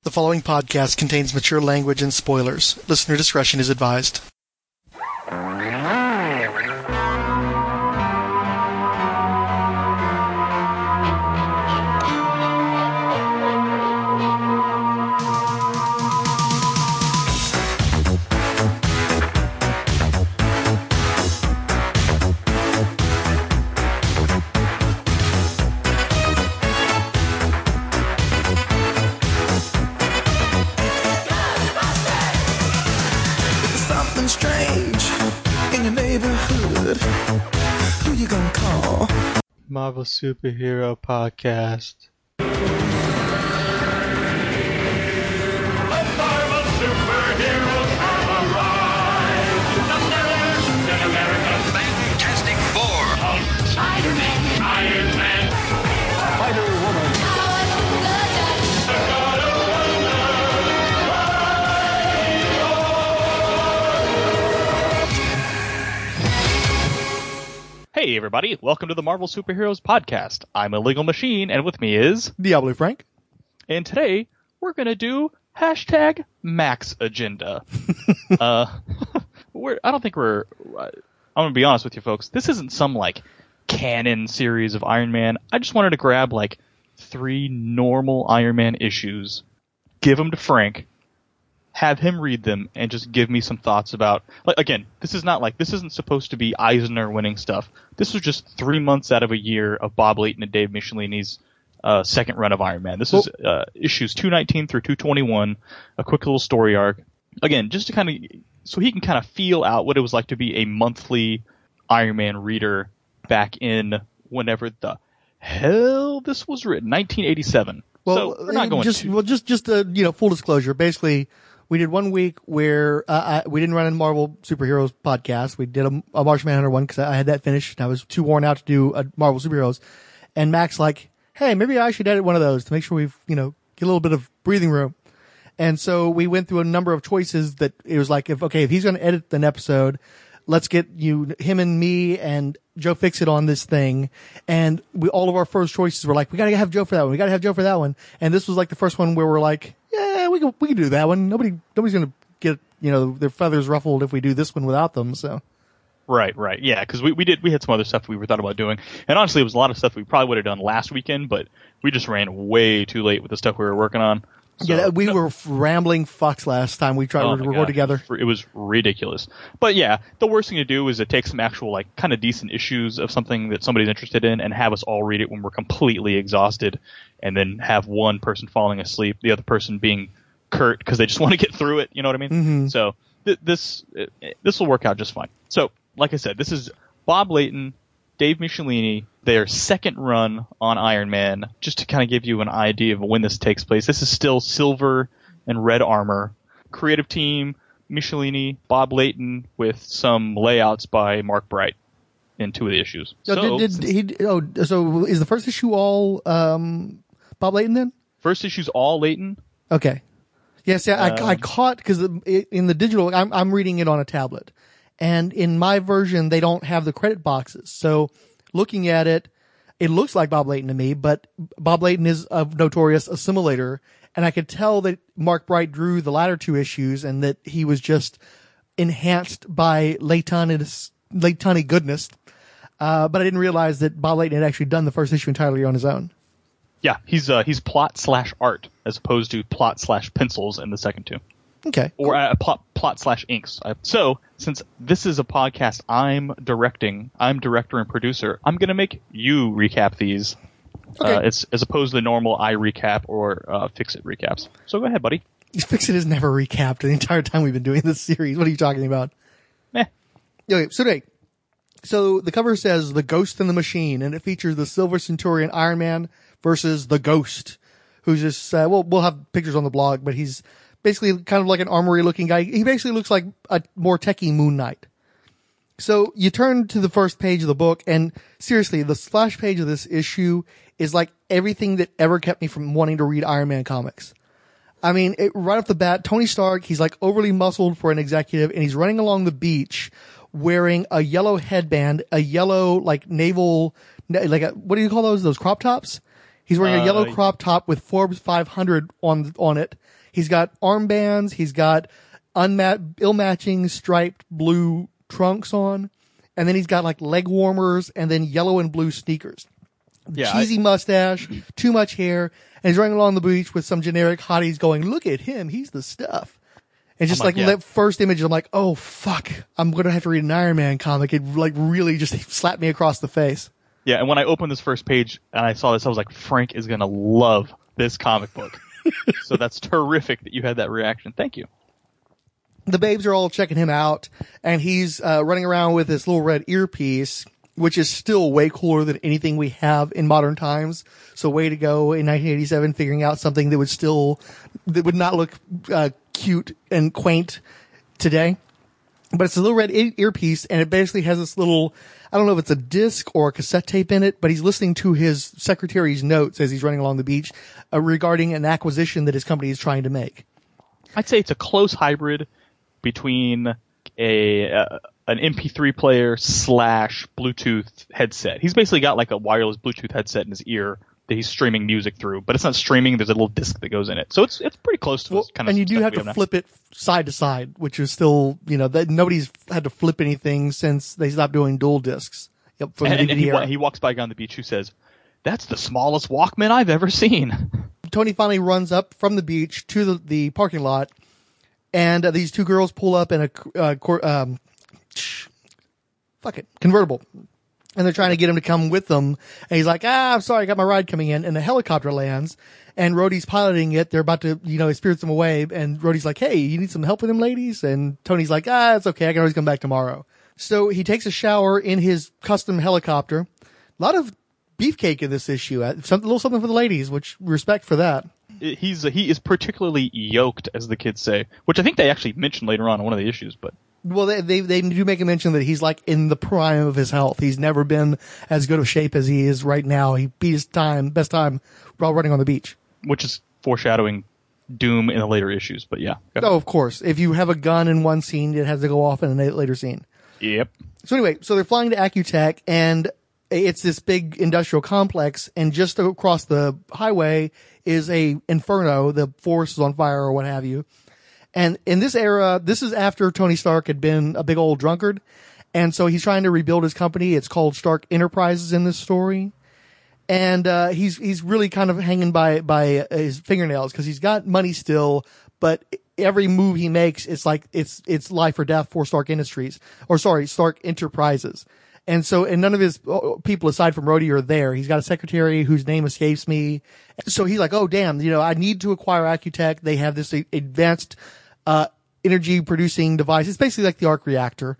The following podcast contains mature language and spoilers. Listener discretion is advised. Marvel Superhero Podcast. Fantastic Four. Spider-Man. Iron Man. Spider-Woman. Hey everybody, welcome to the Marvel Superheroes Podcast. I'm Illegal Machine, and with me is... Diablo Frank. And today, we're gonna do hashtag Max Agenda. I'm gonna be honest with you folks, this isn't some, canon series of Iron Man. I just wanted to grab, 3 normal Iron Man issues, give them to Frank, have him read them, and just give me some thoughts about... again, this isn't supposed to be Eisner winning stuff. This was just 3 months out of a year of Bob Layton and Dave Michelini's second run of Iron Man. This is issues 219 through 221, a quick little story arc. Again, just to so he can kind of feel out what it was like to be a monthly Iron Man reader back in whenever the hell this was written, 1987. Well, so we're not going full disclosure. Basically, we did 1 week where we didn't run a Marvel Superheroes podcast. We did a Martian Manhunter one because I had that finished and I was too worn out to do a Marvel Superheroes. And Mac's like, hey, maybe I should edit one of those to make sure we've, get a little bit of breathing room. And so we went through a number of choices that it was like, if he's going to edit an episode, let's get him and me and Joe Fixit on this thing. And all of our first choices were like, we got to have Joe for that one. We got to have Joe for that one. And this was like the first one where we're like, yeah, we can do that one. Nobody's going to get, their feathers ruffled if we do this one without them. So. Right. Yeah. Cause we had some other stuff we were thought about doing. And honestly, it was a lot of stuff we probably would have done last weekend, but we just ran way too late with the stuff we were working on. So, we were rambling fucks last time we tried to record together. It was ridiculous. But yeah, the worst thing to do is to take some actual, kind of decent issues of something that somebody's interested in and have us all read it when we're completely exhausted, and then have one person falling asleep, the other person being curt because they just want to get through it. You know what I mean? Mm-hmm. So this will work out just fine. So, like I said, this is Bob Layton, Dave Michelini, their second run on Iron Man, just to kind of give you an idea of when this takes place. This is still Silver and Red Armor. Creative team, Michelini, Bob Layton, with some layouts by Mark Bright in 2 of the issues. So is the first issue all Bob Layton then? First issue's all Layton. Okay. Yes, I caught, because in the digital, I'm reading it on a tablet. And in my version, they don't have the credit boxes. So looking at it, it looks like Bob Layton to me, but Bob Layton is a notorious assimilator. And I could tell that Mark Bright drew the latter 2 issues and that he was just enhanced by Laytoni goodness. But I didn't realize that Bob Layton had actually done the first issue entirely on his own. Yeah, he's plot/art as opposed to plot/pencils in the second 2. Okay. Or plot/inks. So, since this is a podcast I'm directing, I'm director and producer, I'm going to make you recap these. Okay. It's as opposed to the normal I recap or Fix-It recaps. So go ahead, buddy. Fix-It has never recapped the entire time we've been doing this series. What are you talking about? Okay, so the cover says The Ghost and the Machine, and it features the Silver Centurion Iron Man versus the Ghost, who's just, we'll have pictures on the blog, but he's basically kind of like an armory looking guy. He basically looks like a more techie Moon Knight. So you turn to the first page of the book, and seriously, the splash page of this issue is like everything that ever kept me from wanting to read Iron Man comics. I mean, right off the bat, Tony Stark, he's like overly muscled for an executive, and he's running along the beach wearing a yellow headband, a yellow naval, what do you call those crop tops? He's wearing a yellow crop top with Forbes 500 on it. He's got armbands. He's got ill-matching striped blue trunks on. And then he's got like leg warmers and then yellow and blue sneakers. Yeah, Cheesy mustache, too much hair. And he's running along the beach with some generic hotties going, look at him. He's the stuff. And just that first image, I'm like, oh, fuck. I'm going to have to read an Iron Man comic. It like really just slapped me across the face. Yeah, and when I opened this first page and I saw this, I was like, Frank is going to love this comic book. So that's terrific that you had that reaction. Thank you. The babes are all checking him out, and he's running around with this little red earpiece, which is still way cooler than anything we have in modern times. So way to go in 1987 figuring out something that would not look cute and quaint today. But it's a little red earpiece, and it basically has this little, I don't know if it's a disc or a cassette tape in it, but he's listening to his secretary's notes as he's running along the beach regarding an acquisition that his company is trying to make. I'd say it's a close hybrid between an MP3 player / Bluetooth headset. He's basically got like a wireless Bluetooth headset in his ear that he's streaming music through, but it's not streaming. There's a little disc that goes in it. So it's pretty close to this kind of and you do stuff have to flip it side to side, which is still, that nobody's had to flip anything since they stopped doing dual discs. Yep. From the DVD era. He walks by a guy on the beach who says, that's the smallest Walkman I've ever seen. Tony finally runs up from the beach to the parking lot, and these two girls pull up in a convertible. And they're trying to get him to come with them. And he's like, I'm sorry, I got my ride coming in. And the helicopter lands, and Rhodey's piloting it. They're about to, he spirits them away. And Rhodey's like, hey, you need some help with them, ladies? And Tony's like, it's okay. I can always come back tomorrow. So he takes a shower in his custom helicopter. A lot of beefcake in this issue. A little something for the ladies, which respect for that. He is particularly yoked, as the kids say, which I think they actually mentioned later on in one of the issues, but. Well, they do make a mention that he's like in the prime of his health. He's never been as good of shape as he is right now. He beat his best time while running on the beach. Which is foreshadowing doom in the later issues, but yeah. Oh, of course. If you have a gun in one scene, it has to go off in a later scene. Yep. So anyway, they're flying to Accutech, and it's this big industrial complex, and just across the highway is a inferno. The forest is on fire or what have you. And in this era, this is after Tony Stark had been a big old drunkard. And so he's trying to rebuild his company. It's called Stark Enterprises in this story. And he's really kind of hanging by his fingernails because he's got money still, but every move he makes, it's like it's life or death for Stark Enterprises. And none of his people aside from Rhodey are there. He's got a secretary whose name escapes me. So he's like, oh, damn, I need to acquire Accutech. They have this advanced energy producing device. It's basically like the arc reactor.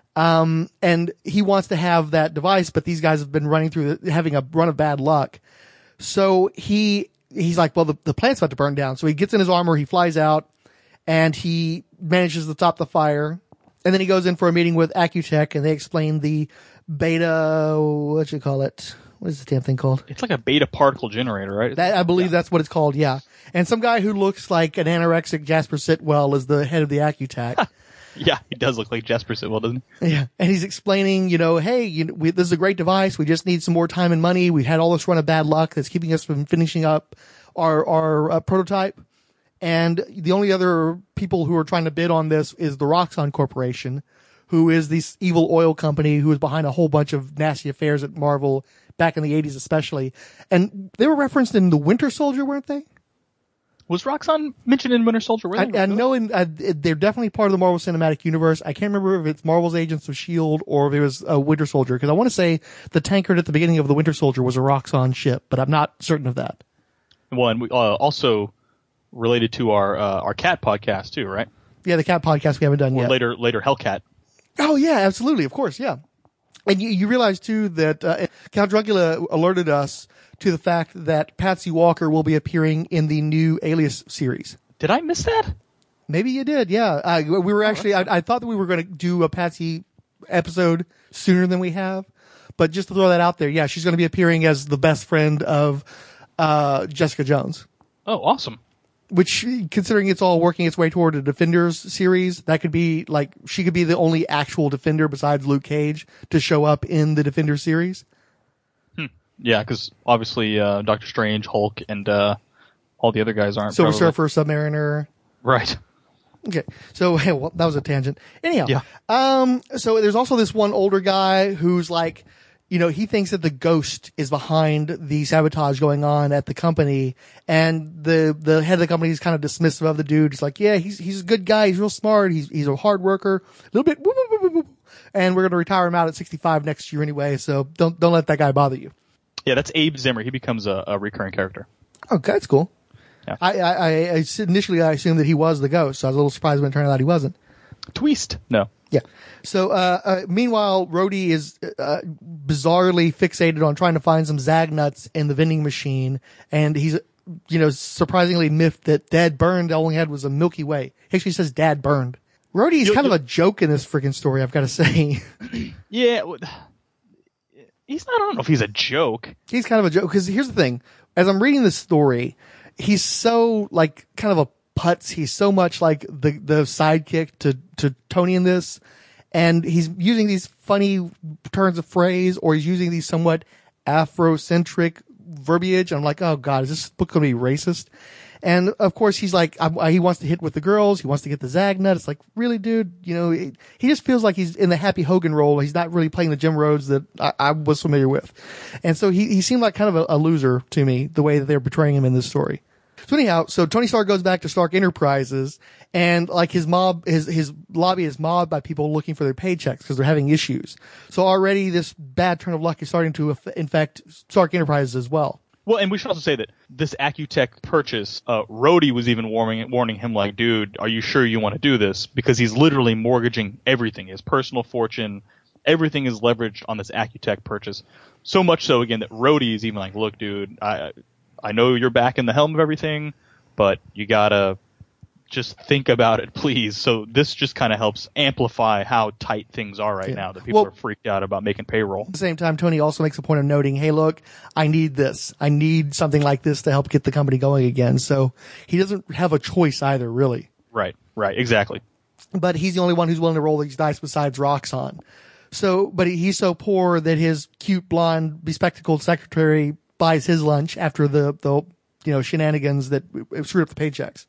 And he wants to have that device, but these guys have been having a run of bad luck. So he's like, well, the plant's about to burn down. So he gets in his armor, he flies out, and he manages to stop the fire. And then he goes in for a meeting with Accutech, and they explain the beta, what is the damn thing called? It's like a beta particle generator, right? I believe that's what it's called, yeah. And some guy who looks like an anorexic Jasper Sitwell is the head of the Accutech. Yeah, he does look like Jasper Sitwell, doesn't he? Yeah, and he's explaining, hey, this is a great device. We just need some more time and money. We've had all this run of bad luck that's keeping us from finishing up our prototype. And the only other people who are trying to bid on this is the Roxxon Corporation, who is this evil oil company who is behind a whole bunch of nasty affairs at Marvel back in the 80s especially. And they were referenced in The Winter Soldier, weren't they? Was Roxxon mentioned in Winter Soldier? I know they're definitely part of the Marvel Cinematic Universe. I can't remember if it's Marvel's Agents of S.H.I.E.L.D. or if it was Winter Soldier, because I want to say the tankard at the beginning of The Winter Soldier was a Roxxon ship, but I'm not certain of that. Well, and we also related to our cat podcast too, right? Yeah, the cat podcast we haven't done yet. Later Hellcat. Oh yeah, absolutely, of course, yeah. And you realize too that Count Druncula alerted us to the fact that Patsy Walker will be appearing in the new Alias series. Did I miss that? Maybe you did, yeah. We were actually, I thought that we were going to do a Patsy episode sooner than we have, but just to throw that out there, yeah, she's going to be appearing as the best friend of Jessica Jones. Oh, awesome. Which, considering it's all working its way toward a Defenders series, that could be like, she could be the only actual Defender besides Luke Cage to show up in the Defenders series. Yeah, because obviously Doctor Strange, Hulk, and all the other guys aren't. Silver probably. Surfer, Submariner. Right. Okay, so well, that was a tangent. Anyhow, Yeah. so there's also this one older guy who's like, he thinks that the ghost is behind the sabotage going on at the company, and the head of the company is kind of dismissive of the dude. He's like, yeah, he's a good guy, he's real smart, he's a hard worker, a little bit, whoop, whoop, whoop, whoop, and we're gonna retire him out at 65 next year anyway. So don't let that guy bother you. Yeah, that's Abe Zimmer. He becomes a recurring character. Okay, that's cool. Yeah. I initially I assumed that he was the ghost, so I was a little surprised when it turned out he wasn't. Twist. No. Yeah. So, meanwhile, Rhodey is bizarrely fixated on trying to find some Zag nuts in the vending machine, and he's, surprisingly miffed that Dad Burned all he had was a Milky Way. He actually says Dad Burned. Rhodey is kind of a joke in this freaking story, I've got to say. Yeah. He's not. I don't know if he's a joke. He's kind of a joke, because here's the thing. As I'm reading this story, he's so, like, kind of a putz. He's so much like the sidekick to Tony in this. And he's using these funny turns of phrase, or he's using these somewhat Afrocentric verbiage. And I'm like, oh God, is this book going to be racist? And of course he's like, he wants to hit with the girls. He wants to get the Zag nut. It's like, really, dude? He just feels like he's in the Happy Hogan role. He's not really playing the Jim Rhodes that I was familiar with. And so he seemed like kind of a loser to me, the way that they're portraying him in this story. So anyhow, Tony Stark goes back to Stark Enterprises, and like his lobby is mobbed by people looking for their paychecks because they're having issues. So already this bad turn of luck is starting to infect Stark Enterprises as well. Well, and we should also say that this Accutech purchase, Rhodey was even warning him, like, dude, are you sure you want to do this? Because he's literally mortgaging everything, his personal fortune, everything is leveraged on this Accutech purchase. So much so, again, that Rhodey is even like, look, dude, I know you're back in the helm of everything, but you gotta just think about it, please. So this just kind of helps amplify how tight things are right now, that people are freaked out about making payroll. At the same time, Tony also makes a point of noting, hey, look, I need this. I need something like this to help get the company going again. So he doesn't have a choice either, really. Right, exactly. But he's the only one who's willing to roll these dice besides Roxxon. So, but he's so poor that his cute, blonde, bespectacled secretary buys his lunch after the shenanigans that screwed up the paychecks.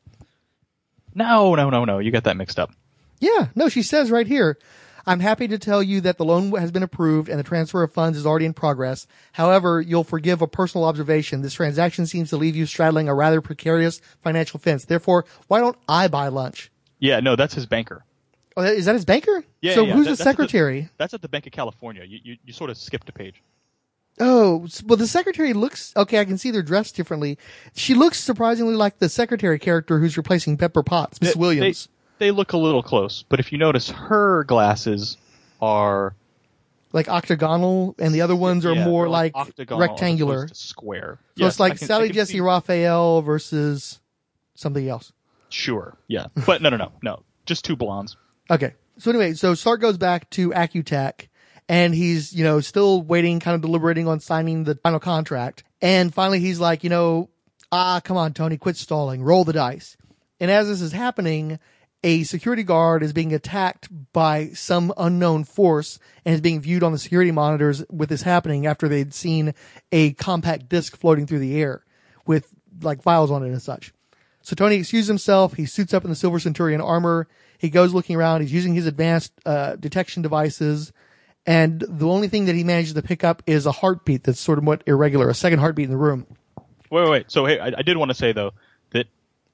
No. You got that mixed up. Yeah. No, she says right here, I'm happy to tell you that the loan has been approved and the transfer of funds is already in progress. However, you'll forgive a personal observation. This transaction seems to leave you straddling a rather precarious financial fence. Therefore, why don't I buy lunch? Yeah, no, that's his banker. Oh, is that his banker? Yeah. So yeah, who's the secretary? That's at the Bank of California. You sort of skipped a page. Oh, well, the secretary looks, okay, I can see they're dressed differently. She looks surprisingly like the secretary character who's replacing Pepper Potts, Miss Williams. They look a little close, but if you notice, her glasses are like octagonal, and the other ones are more like rectangular. As opposed to square. So it's like Sally Jesse Raphael versus something else. Sure, yeah. But no. Just two blondes. Okay. So anyway, Stark goes back to Accutech, and he's, still waiting, kind of deliberating on signing the final contract. And finally he's like, come on, Tony, quit stalling, roll the dice. And as this is happening, a security guard is being attacked by some unknown force and is being viewed on the security monitors with this happening after they'd seen a compact disc floating through the air with like files on it and such. So Tony excuses himself. He suits up in the Silver Centurion armor. He goes looking around. He's using his advanced detection devices. And the only thing that he manages to pick up is a heartbeat that's sort of irregular, a second heartbeat in the room. Wait. So, hey, I did want to say, though, that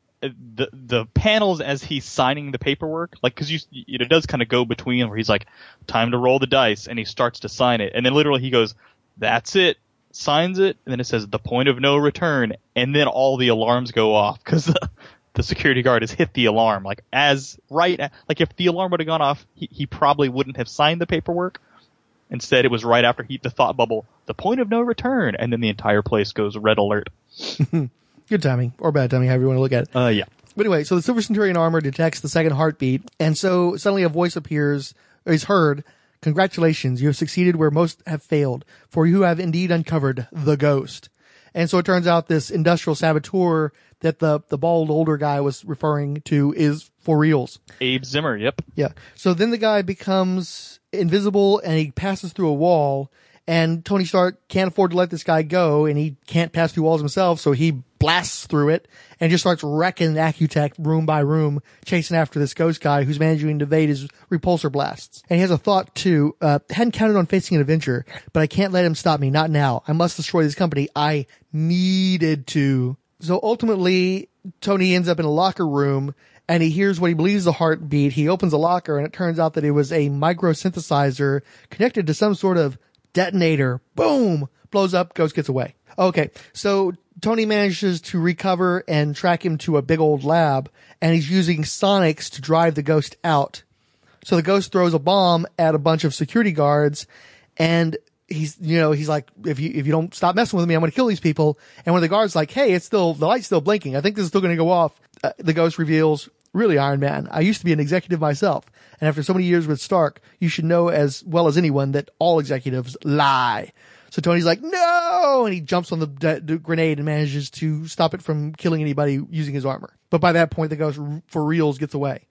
the panels as he's signing the paperwork, like, because it does kind of go between where he's like, time to roll the dice, and he starts to sign it. And then literally he goes, that's it, signs it, and then it says the point of no return, and then all the alarms go off because the security guard has hit the alarm. Like, like if the alarm would have gone off, he probably wouldn't have signed the paperwork. Instead, it was right after the thought bubble, the point of no return, and then the entire place goes red alert. Good timing, or bad timing, however you want to look at it. Yeah. But anyway, so the Silver Centurion armor detects the second heartbeat, and so suddenly a voice appears, or is heard, congratulations, you have succeeded where most have failed, for you have indeed uncovered the ghost. And so it turns out this industrial saboteur that the bald older guy was referring to is for reals. Abe Zimmer, yep. Yeah. So then the guy becomes invisible and he passes through a wall And Tony Stark can't afford to let this guy go, and he can't pass through walls himself, so he blasts through it and just starts wrecking Accutech room by room, chasing after this ghost guy who's managing to evade his repulsor blasts. And he has a thought too, hadn't counted on facing an Avenger, but I can't let him stop me, not now. I must destroy this company. I needed to. So ultimately, Tony ends up in a locker room, and he hears what he believes is a heartbeat. He opens a locker, and it turns out that it was a microsynthesizer connected to some sort of detonator. Boom! Blows up, Ghost gets away. Okay, so Tony manages to recover and track him to a big old lab, and he's using sonics to drive the Ghost out. So the Ghost throws a bomb at a bunch of security guards, and he's like, if you don't stop messing with me, I'm going to kill these people. And when the guard's like, hey, the light's still blinking. I think this is still going to go off. The Ghost reveals, really, Iron Man, I used to be an executive myself. And after so many years with Stark, you should know as well as anyone that all executives lie. So Tony's like, no! And he jumps on the grenade and manages to stop it from killing anybody using his armor. But by that point, the Ghost, for reals, gets away.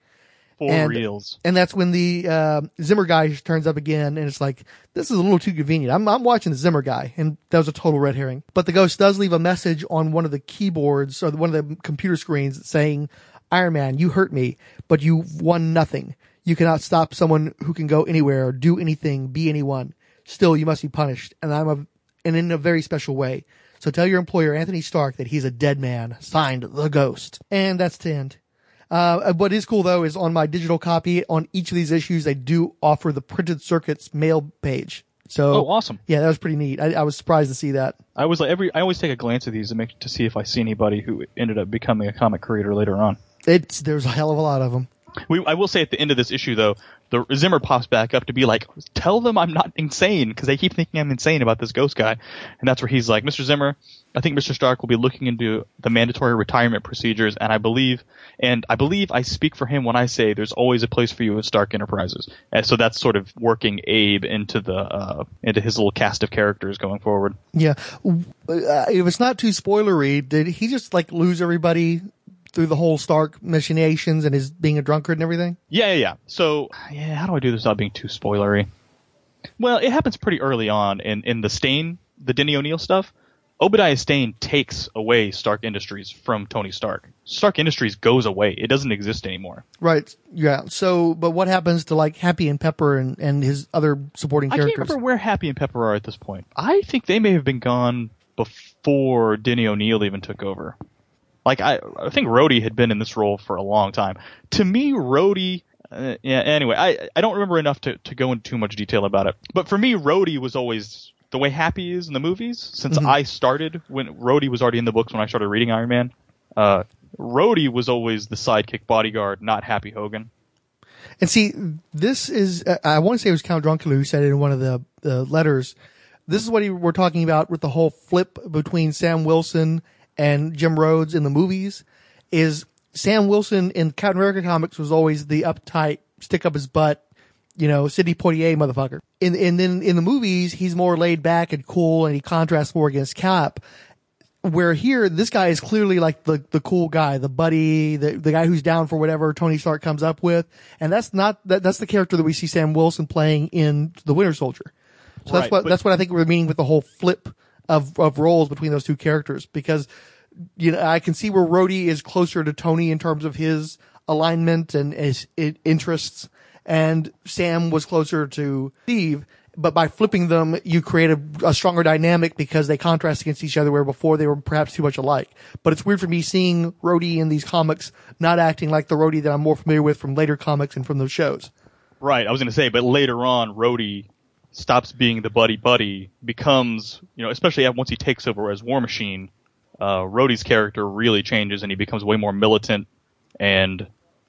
Reals. And that's when the Zimmer guy turns up again, and it's like, this is a little too convenient. I'm watching the Zimmer guy, and that was a total red herring. But the Ghost does leave a message on one of the keyboards, or one of the computer screens, saying, Iron Man, you hurt me, but you won nothing. You cannot stop someone who can go anywhere, or do anything, be anyone. Still, you must be punished, and in a very special way. So tell your employer, Anthony Stark, that he's a dead man. Signed, The Ghost. And that's the end. What is cool, though, is on my digital copy, on each of these issues, they do offer the printed circuits mail page. So, awesome. Yeah, that was pretty neat. I was surprised to see that. I always take a glance at these to see if I see anybody who ended up becoming a comic creator later on. There's a hell of a lot of them. I will say at the end of this issue, though, the Zimmer pops back up to be like, tell them I'm not insane, because they keep thinking I'm insane about this Ghost guy. And that's where he's like, Mr. Zimmer, I think Mr. Stark will be looking into the mandatory retirement procedures, and I believe I speak for him when I say there's always a place for you at Stark Enterprises. And so that's sort of working Abe into his little cast of characters going forward. Yeah. If it's not too spoilery, did he just lose everybody through the whole Stark machinations and his being a drunkard and everything? Yeah. So, how do I do this without being too spoilery? Well, it happens pretty early on in the Stane, the Denny O'Neil stuff. Obadiah Stane takes away Stark Industries from Tony Stark. Stark Industries goes away. It doesn't exist anymore. Right. Yeah. So, but what happens to Happy and Pepper and his other supporting characters? I can't remember where Happy and Pepper are at this point. I think they may have been gone before Denny O'Neil even took over. I think Rhodey had been in this role for a long time. To me, Rhodey... anyway, I don't remember enough to go into too much detail about it. But for me, Rhodey was always the way Happy is in the movies. Since I started, when Rhodey was already in the books when I started reading Iron Man, Rhodey was always the sidekick bodyguard, not Happy Hogan. And see, this is... I want to say it was Count Druncula who said it in one of the letters. This is what we're talking about with the whole flip between Sam Wilson and Jim Rhodes in the movies. Is Sam Wilson in Captain America comics was always the uptight, stick up his butt, Sidney Poitier motherfucker. And then in the movies, he's more laid back and cool, and he contrasts more against Cap. Where here, this guy is clearly the cool guy, the buddy, the guy who's down for whatever Tony Stark comes up with. And that's the character that we see Sam Wilson playing in The Winter Soldier. So right, that's what I think we're meaning with the whole flip of roles between those two characters, because I can see where Rhodey is closer to Tony in terms of his alignment and his interests, and Sam was closer to Steve. But by flipping them, you create a stronger dynamic because they contrast against each other, where before they were perhaps too much alike. But it's weird for me seeing Rhodey in these comics not acting like the Rhodey that I'm more familiar with from later comics and from those shows. Right, I was going to say, but later on, Rhodey stops being the buddy, becomes, especially once he takes over as War Machine, Rhodey's character really changes, and he becomes way more militant and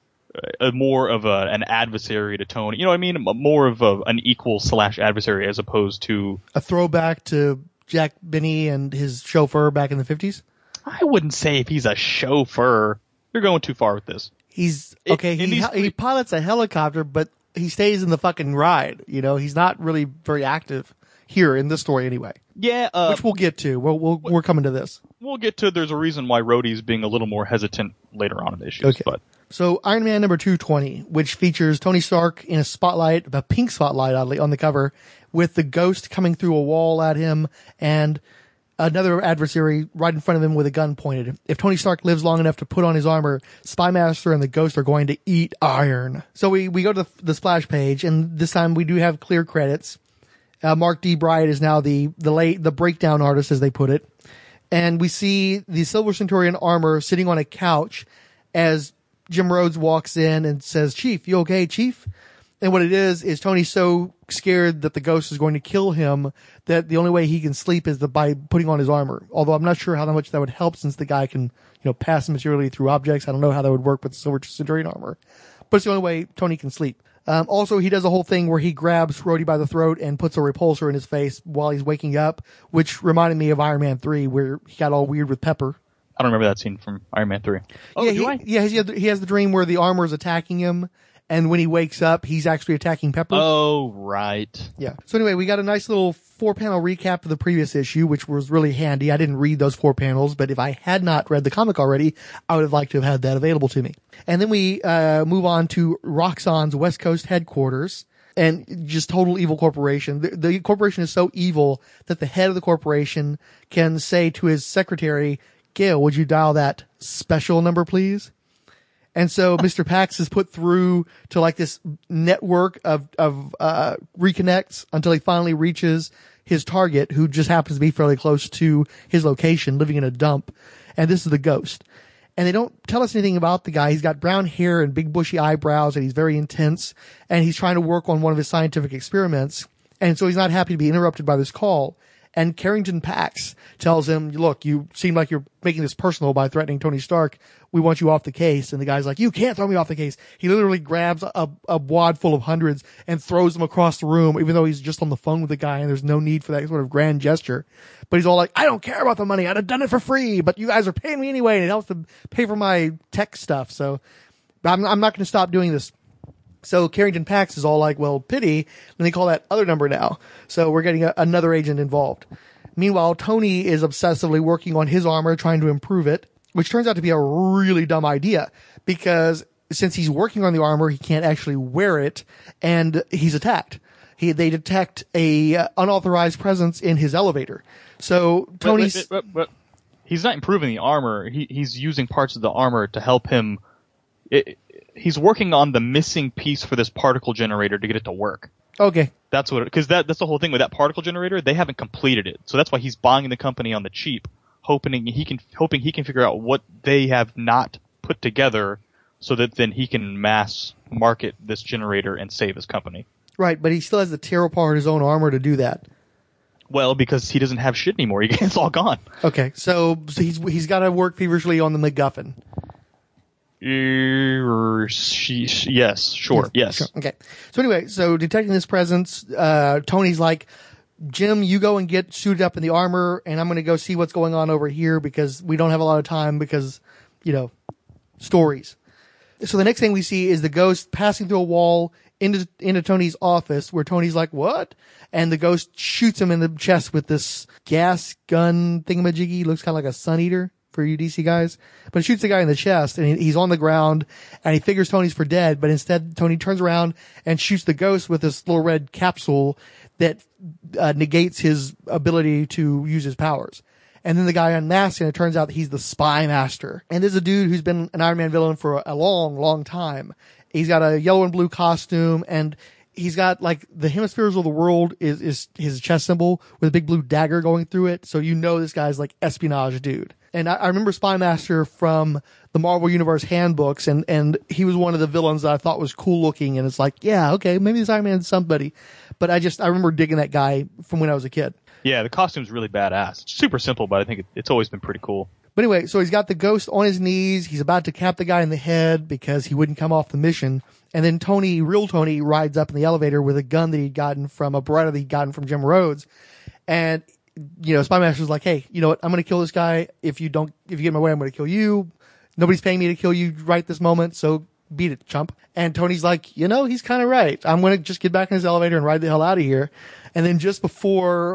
more of an adversary to Tony. You know what I mean? More of an equal / adversary, as opposed to a throwback to Jack Benny and his chauffeur back in the 50s. I wouldn't say if he's a chauffeur. You're going too far with this. He's okay. He pilots a helicopter, but he stays in the fucking ride. He's not really very active here in this story anyway. Yeah, which we'll get to. We're coming to this. We'll get to. There's a reason why Rhodey's being a little more hesitant later on in the issues. Okay. But So Iron Man number 220, which features Tony Stark in a spotlight, a pink spotlight, oddly, on the cover, with the Ghost coming through a wall at him and another adversary right in front of him with a gun pointed. If Tony Stark lives long enough to put on his armor, Spy Master and the Ghost are going to eat iron. So we go to the splash page, and this time we do have clear credits. Mark D. Bryant is now the breakdown artist, as they put it. And we see the Silver Centurion armor sitting on a couch as Jim Rhodes walks in and says, "Chief, you okay, Chief?" And what it is Tony's so scared that the Ghost is going to kill him that the only way he can sleep is by putting on his armor. Although I'm not sure how much that would help, since the guy can, pass materially through objects. I don't know how that would work with the Silver Centurion armor, but it's the only way Tony can sleep. Also, he does a whole thing where he grabs Rhodey by the throat and puts a repulsor in his face while he's waking up, which reminded me of Iron Man 3, where he got all weird with Pepper. I don't remember that scene from Iron Man 3. Oh, yeah, he has the dream where the armor is attacking him, and when he wakes up, he's actually attacking Pepper. Oh, right. Yeah. So anyway, we got a nice little 4-panel recap of the previous issue, which was really handy. I didn't read those 4 panels, but if I had not read the comic already, I would have liked to have had that available to me. And then we move on to Roxxon's West Coast headquarters, and just total evil corporation. The corporation is so evil that the head of the corporation can say to his secretary, "Gail, would you dial that special number, please?" And so Mr. Pax is put through to like this network of reconnects until he finally reaches his target, who just happens to be fairly close to his location, living in a dump. And this is the Ghost. And they don't tell us anything about the guy. He's got brown hair and big bushy eyebrows, and he's very intense, and he's trying to work on one of his scientific experiments. And so he's not happy to be interrupted by this call. And Carrington Pax tells him, "Look, you seem like you're making this personal by threatening Tony Stark. We want you off the case." And the guy's like, "You can't throw me off the case." He literally grabs a wad full of hundreds and throws them across the room, even though he's just on the phone with the guy and there's no need for that sort of grand gesture. But he's all like, "I don't care about the money. I'd have done it for free, but you guys are paying me anyway, and it helps to pay for my tech stuff. So I'm not going to stop doing this." So Carrington Pax is all like, "Well, pity." Then they call that other number now. So we're getting another agent involved. Meanwhile, Tony is obsessively working on his armor, trying to improve it, which turns out to be a really dumb idea, because since he's working on the armor, he can't actually wear it, and he's attacked. They detect a unauthorized presence in his elevator. So Tony's... But he's not improving the armor. He's using parts of the armor to help him... He's working on the missing piece for this particle generator to get it to work. Okay. That's because that's the whole thing with that particle generator. They haven't completed it, so that's why he's buying the company on the cheap, hoping he can figure out what they have not put together, so that then he can mass market this generator and save his company. Right, but he still has to tear apart his own armor to do that. Well, because he doesn't have shit anymore. It's all gone. Okay, so he's got to work feverishly on the MacGuffin. Yes, sure, yes. Sure. Okay. So anyway, detecting this presence, Tony's like, "Jim, you go and get suited up in the armor, and I'm going to go see what's going on over here, because we don't have a lot of time because, stories." So the next thing we see is the Ghost passing through a wall into Tony's office, where Tony's like, "What?" And the Ghost shoots him in the chest with this gas gun thingamajiggy. Looks kind of like a Sun Eater for you DC guys, but it shoots the guy in the chest, and he's on the ground, and he figures Tony's for dead, but instead Tony turns around and shoots the Ghost with this little red capsule that negates his ability to use his powers. And then the guy unmasks, and it turns out that he's the Spy Master. And this is a dude who's been an Iron Man villain for a long, long time. He's got a yellow and blue costume, and he's got like the hemispheres of the world is his chest symbol with a big blue dagger going through it. So this guy's like espionage dude. And I remember Spy Master from the Marvel Universe handbooks, and he was one of the villains that I thought was cool looking, and it's like, yeah, okay, maybe this Iron Man's somebody. But I remember digging that guy from when I was a kid. Yeah, the costume's really badass. It's super simple, but I think it's always been pretty cool. But anyway, so he's got the Ghost on his knees. He's about to cap the guy in the head because he wouldn't come off the mission. And then real Tony, rides up in the elevator with a gun that he'd gotten from a Beretta that he'd gotten from Jim Rhodes. And Spy Master's like, "Hey, you know what? I'm going to kill this guy. If you get in my way, I'm going to kill you. Nobody's paying me to kill you right this moment, so beat it, chump." And Tony's like, he's kind of right. I'm going to just get back in his elevator and ride the hell out of here. And then just before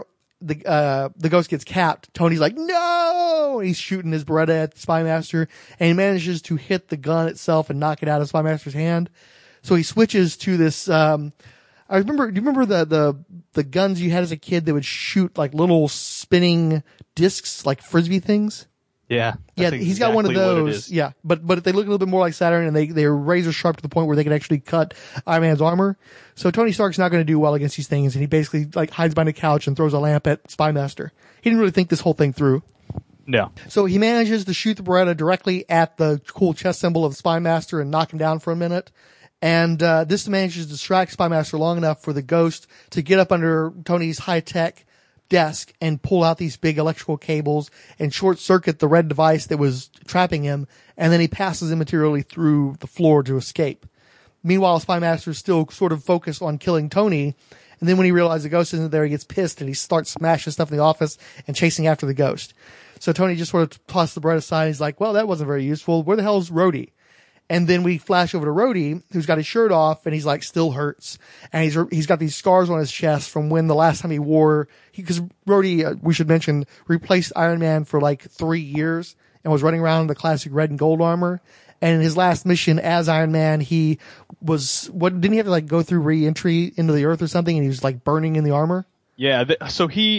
the Ghost gets capped, Tony's like, no! He's shooting his Beretta at the Spy Master, and he manages to hit the gun itself and knock it out of Spy Master's hand. So he switches to this, do you remember the guns you had as a kid that would shoot like little spinning discs, like Frisbee things? Yeah. Yeah, that's he's got one of exactly what it those. is. Yeah, but they look a little bit more like Saturn, and they're razor sharp to the point where they can actually cut Iron Man's armor. So Tony Stark's not going to do well against these things, and he basically like hides behind a couch and throws a lamp at Spy Master. He didn't really think this whole thing through. No. So he manages to shoot the Beretta directly at the cool chest symbol of Spy Master and knock him down for a minute. And this manages to distract Spy Master long enough for the Ghost to get up under Tony's high-tech desk and pull out these big electrical cables and short circuit the red device that was trapping him, and then he passes immaterially through the floor to escape. Meanwhile, Spy Master is still sort of focused on killing Tony, and then when he realizes the Ghost isn't there, he gets pissed and he starts smashing stuff in the office and chasing after the Ghost. So Tony just sort of tosses the Beretta aside. He's like, well, that wasn't very useful. Where the hell's Rhodey? And then we flash over to Rhodey, who's got his shirt off, and he's like, still hurts. And he's got these scars on his chest from when the last time he wore, because Rhodey, we should mention, replaced Iron Man for like 3 years and was running around in the classic red and gold armor. And in his last mission as Iron Man, he was, didn't he have to like go through re-entry into the Earth or something, and he was like burning in the armor? Yeah, so he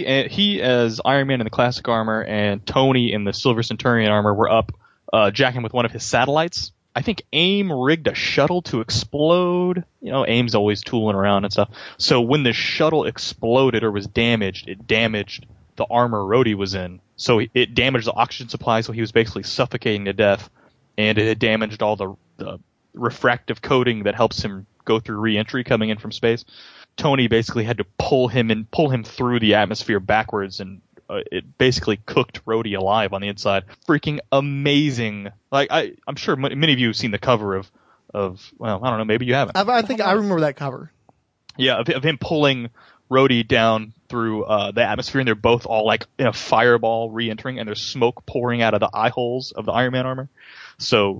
as Iron Man in the classic armor and Tony in the Silver Centurion armor were up jacking with one of his satellites. I think AIM rigged a shuttle to explode. You know, AIM's always tooling around and stuff. So when the shuttle exploded or was damaged, it damaged the armor Rhodey was in. So it damaged the oxygen supply, so he was basically suffocating to death. And it had damaged all the refractive coating that helps him go through re-entry coming in from space. Tony basically had to pull him through the atmosphere backwards, and it basically cooked Rhodey alive on the inside. Freaking amazing! Like I'm sure many of you have seen the cover of well, I don't know, maybe you haven't. I think I remember that cover. Yeah, of him pulling Rhodey down through the atmosphere, and they're both all like in a fireball re-entering, and there's smoke pouring out of the eye holes of the Iron Man armor. So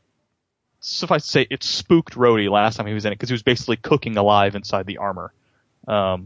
suffice to say, it spooked Rhodey last time he was in it because he was basically cooking alive inside the armor. By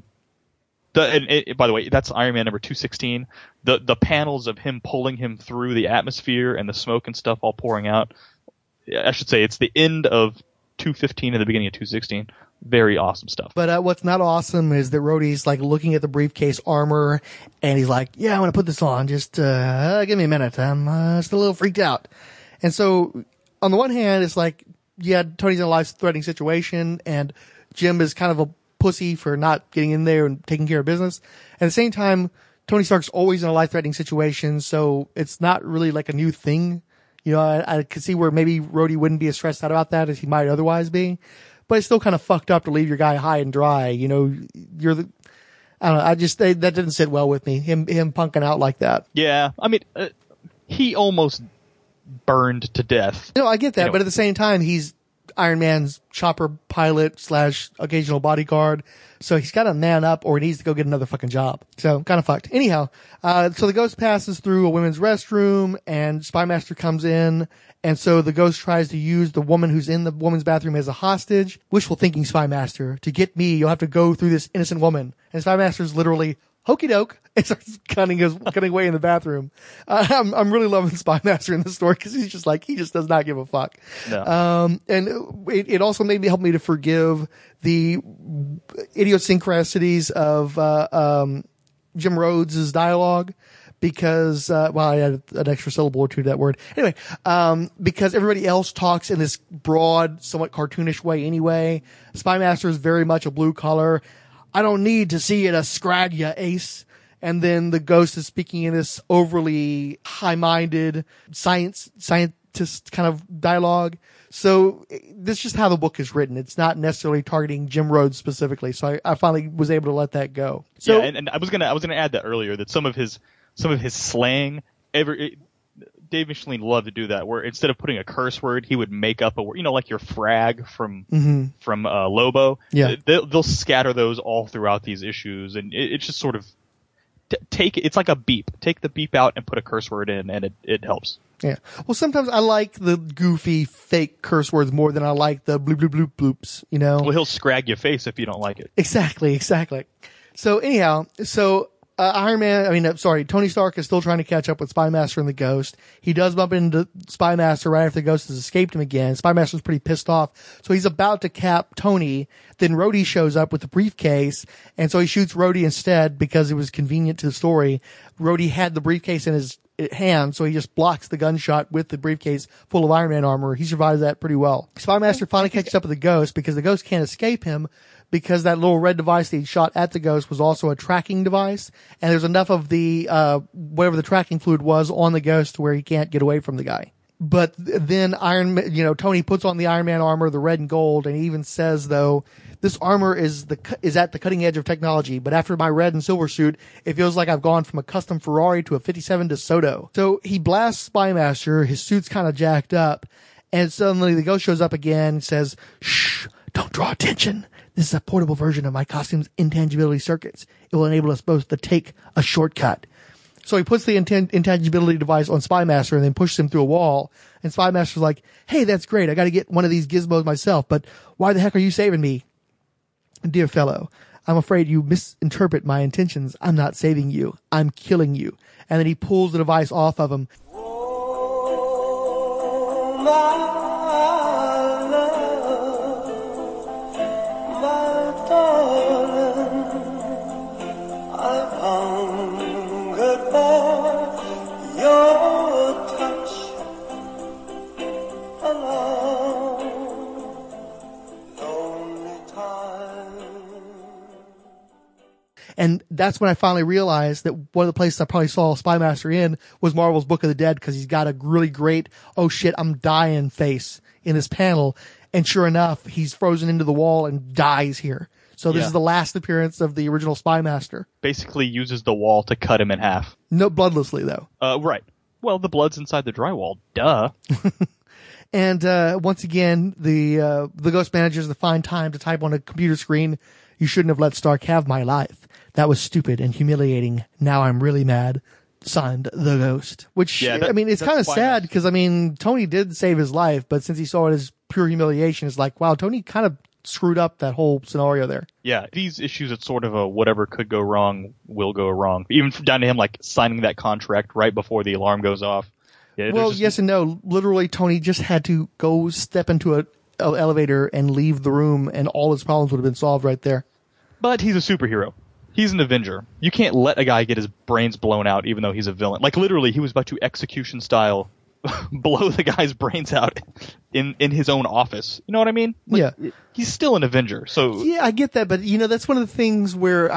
the way, that's Iron Man number 216. The panels of him pulling him through the atmosphere and the smoke and stuff all pouring out. I should say it's the end of 215 and the beginning of 216. Very awesome stuff. But what's not awesome is that Rhodey's like looking at the briefcase armor, and he's like, "Yeah, I want to put this on. Just give me a minute. I'm still a little freaked out." And so, on the one hand, it's like, yeah, Tony's in a life-threatening situation, and Jim is kind of a pussy for not getting in there and taking care of business. At the same time, Tony Stark's always in a life-threatening situation, so it's not really like a new thing. You know, I could see where maybe Rhodey wouldn't be as stressed out about that as he might otherwise be. But it's still kind of fucked up to leave your guy high and dry. You know, I don't know, that didn't sit well with me, him punking out like that. Yeah, I mean, he almost burned to death. No, I get that, but at the same time, he's Iron Man's chopper pilot / occasional bodyguard. So he's got to man up or he needs to go get another fucking job. So kind of fucked. Anyhow, so the Ghost passes through a women's restroom and Spy Master comes in. And so the Ghost tries to use the woman who's in the woman's bathroom as a hostage. Wishful thinking, Spy Master. To get me, you'll have to go through this innocent woman. And Spy Master's literally, hokey doke, and starts cutting away in the bathroom. I'm really loving Spy Master in this story because he just does not give a fuck. No. And it also helped me to forgive the idiosyncrasies of Jim Rhodes' dialogue. Because, I had an extra syllable or two to that word. Anyway, because everybody else talks in this broad, somewhat cartoonish way anyway. Spy Master is very much a blue collar. I don't need to see it a scrag ya ace. And then the Ghost is speaking in this overly high-minded scientist kind of dialogue. So this is just how the book is written. It's not necessarily targeting Jim Rhodes specifically. So I finally was able to let that go. So, yeah, and I was gonna add that earlier, that some of his slang, Dave Michelin loved to do that, where instead of putting a curse word, he would make up a word, like your frag from Lobo. Yeah. They'll scatter those all throughout these issues, and it's just sort of it's like a beep. Take the beep out and put a curse word in, and it helps. Yeah. Well, sometimes I like the goofy fake curse words more than I like the bloop bloop bloop bloops, Well, he'll scrag your face if you don't like it. Exactly. So anyhow, Tony Stark is still trying to catch up with Spy Master and the Ghost. He does bump into Spy Master right after the Ghost has escaped him again. Spy Master's pretty pissed off, so he's about to cap Tony. Then Rhodey shows up with the briefcase, and so he shoots Rhodey instead because it was convenient to the story. Rhodey had the briefcase in his hand, so he just blocks the gunshot with the briefcase full of Iron Man armor. He survives that pretty well. Spy Master finally catches up with the Ghost because the Ghost can't escape him, because that little red device that he shot at the Ghost was also a tracking device, and there's enough of the whatever the tracking fluid was on the Ghost to where he can't get away from the guy. But then Tony puts on the Iron Man armor, the red and gold, and he even says, though, this armor is at the cutting edge of technology, but after my red and silver suit, it feels like I've gone from a custom Ferrari to a 57 DeSoto. So he blasts Spy Master, his suit's kind of jacked up, and suddenly the Ghost shows up again and says, shh, don't draw attention. This is a portable version of my costume's intangibility circuits. It will enable us both to take a shortcut. So he puts the intangibility device on Spy Master and then pushes him through a wall. And Spy Master's like, hey, that's great. I got to get one of these gizmos myself, but why the heck are you saving me? Dear fellow, I'm afraid you misinterpret my intentions. I'm not saving you. I'm killing you. And then he pulls the device off of him. And that's when I finally realized that one of the places I probably saw Spy Master in was Marvel's Book of the Dead, because he's got a really great, oh shit, I'm dying face in this panel. And sure enough, he's frozen into the wall and dies here. So this is the last appearance of the original Spy Master. Basically uses the wall to cut him in half. No, bloodlessly though. Right. Well, the blood's inside the drywall. Duh. And once again, the Ghost manages to find time to type on a computer screen, "You shouldn't have let Stark have my life. That was stupid and humiliating. Now I'm really mad. Signed, the Ghost." Which, it's kind of sad because, Tony did save his life, but since he saw it as pure humiliation, it's like, wow, Tony kind of screwed up that whole scenario there. Yeah, these issues, it's sort of a whatever could go wrong will go wrong. Even down to him, like, signing that contract right before the alarm goes off. Yeah, well, yes and no. Literally, Tony just had to go step into an elevator and leave the room, and all his problems would have been solved right there. But he's a superhero. He's an Avenger. You can't let a guy get his brains blown out even though he's a villain. Like, literally, he was about to execution style blow the guy's brains out in his own office. You know what I mean? Like, yeah. He's still an Avenger. So yeah, I get that, but that's one of the things where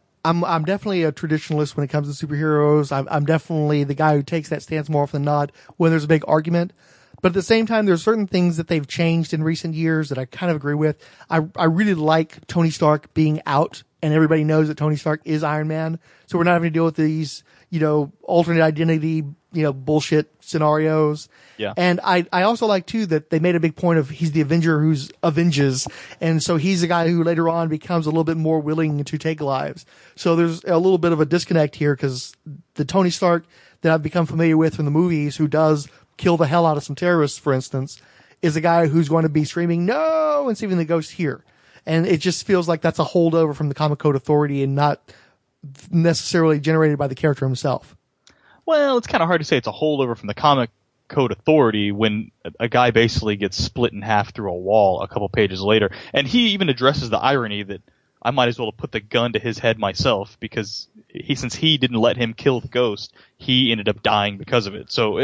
I'm definitely a traditionalist when it comes to superheroes. I'm definitely the guy who takes that stance more often than not when there's a big argument. But at the same time, there's certain things that they've changed in recent years that I kind of agree with. I really like Tony Stark being out, and everybody knows that Tony Stark is Iron Man. So we're not having to deal with these, alternate identity, bullshit scenarios. Yeah. And I also like too that they made a big point of he's the Avenger who's avenges. And so he's the guy who later on becomes a little bit more willing to take lives. So there's a little bit of a disconnect here, because the Tony Stark that I've become familiar with from the movies, who does kill the hell out of some terrorists, for instance, is a guy who's going to be screaming no and saving the Ghost here. And it just feels like that's a holdover from the Comic Code Authority and not necessarily generated by the character himself. Well, it's kind of hard to say it's a holdover from the Comic Code Authority when a guy basically gets split in half through a wall a couple pages later. And he even addresses the irony that I might as well have put the gun to his head myself, because since he didn't let him kill the Ghost, he ended up dying because of it. So,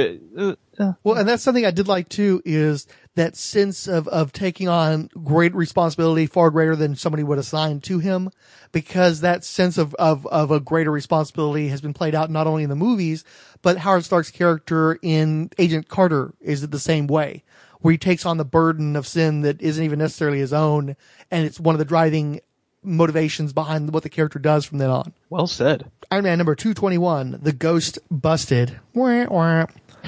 well, and that's something I did like too, is that sense of taking on great responsibility, far greater than somebody would assign to him, because that sense of a greater responsibility has been played out not only in the movies, but Howard Stark's character in Agent Carter is the same way, where he takes on the burden of sin that isn't even necessarily his own, and it's one of the driving motivations behind what the character does from then on. Well said. Iron Man number 221, The Ghost Busted. Wah, wah.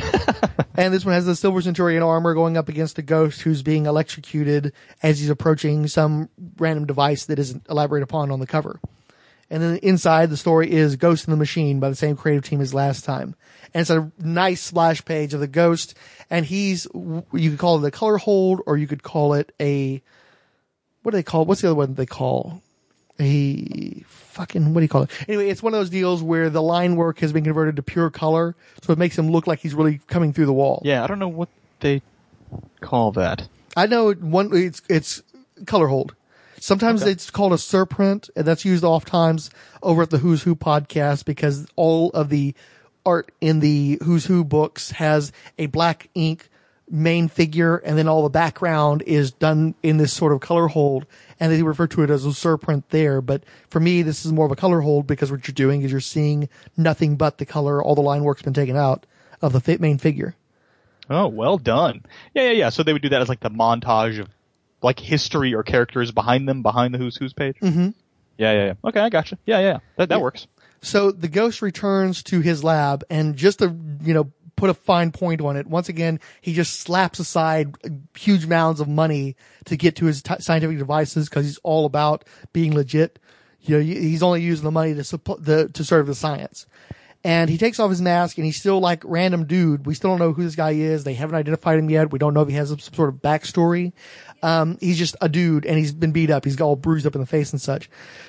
And this one has the Silver Centurion armor going up against the Ghost, who's being electrocuted as he's approaching some random device that isn't elaborated upon on the cover. And then inside, the story is Ghost in the Machine by the same creative team as last time. And it's a nice splash page of the Ghost, and you could call it a color hold, or you could call it a, what do they call, what's the other one they call? a fucking, what do you call it? Anyway, it's one of those deals where the line work has been converted to pure color, so it makes him look like he's really coming through the wall. Yeah, I don't know what they call that. I know it's color hold. Sometimes it's called a surprint, and that's used oftentimes over at the Who's Who podcast because all of the art in the Who's Who books has a black ink main figure, and then all the background is done in this sort of color hold, and they refer to it as a surprint there. But for me, this is more of a color hold because what you're doing is you're seeing nothing but the color. All the line work's been taken out of the main figure. Oh, well done. Yeah. So they would do that as like the montage of like history or characters behind them, behind the Who's page? Mm-hmm. Yeah. Okay, I gotcha. Yeah. That works. So the ghost returns to his lab, and just to, put a fine point on it, once again, he just slaps aside huge mounds of money to get to his scientific devices because he's all about being legit. He's only using the money to serve the science. And he takes off his mask, and he's still like random dude. We still don't know who this guy is. They haven't identified him yet. We don't know if he has some sort of backstory. He's just a dude, and he's been beat up. He's all bruised up in the face and such.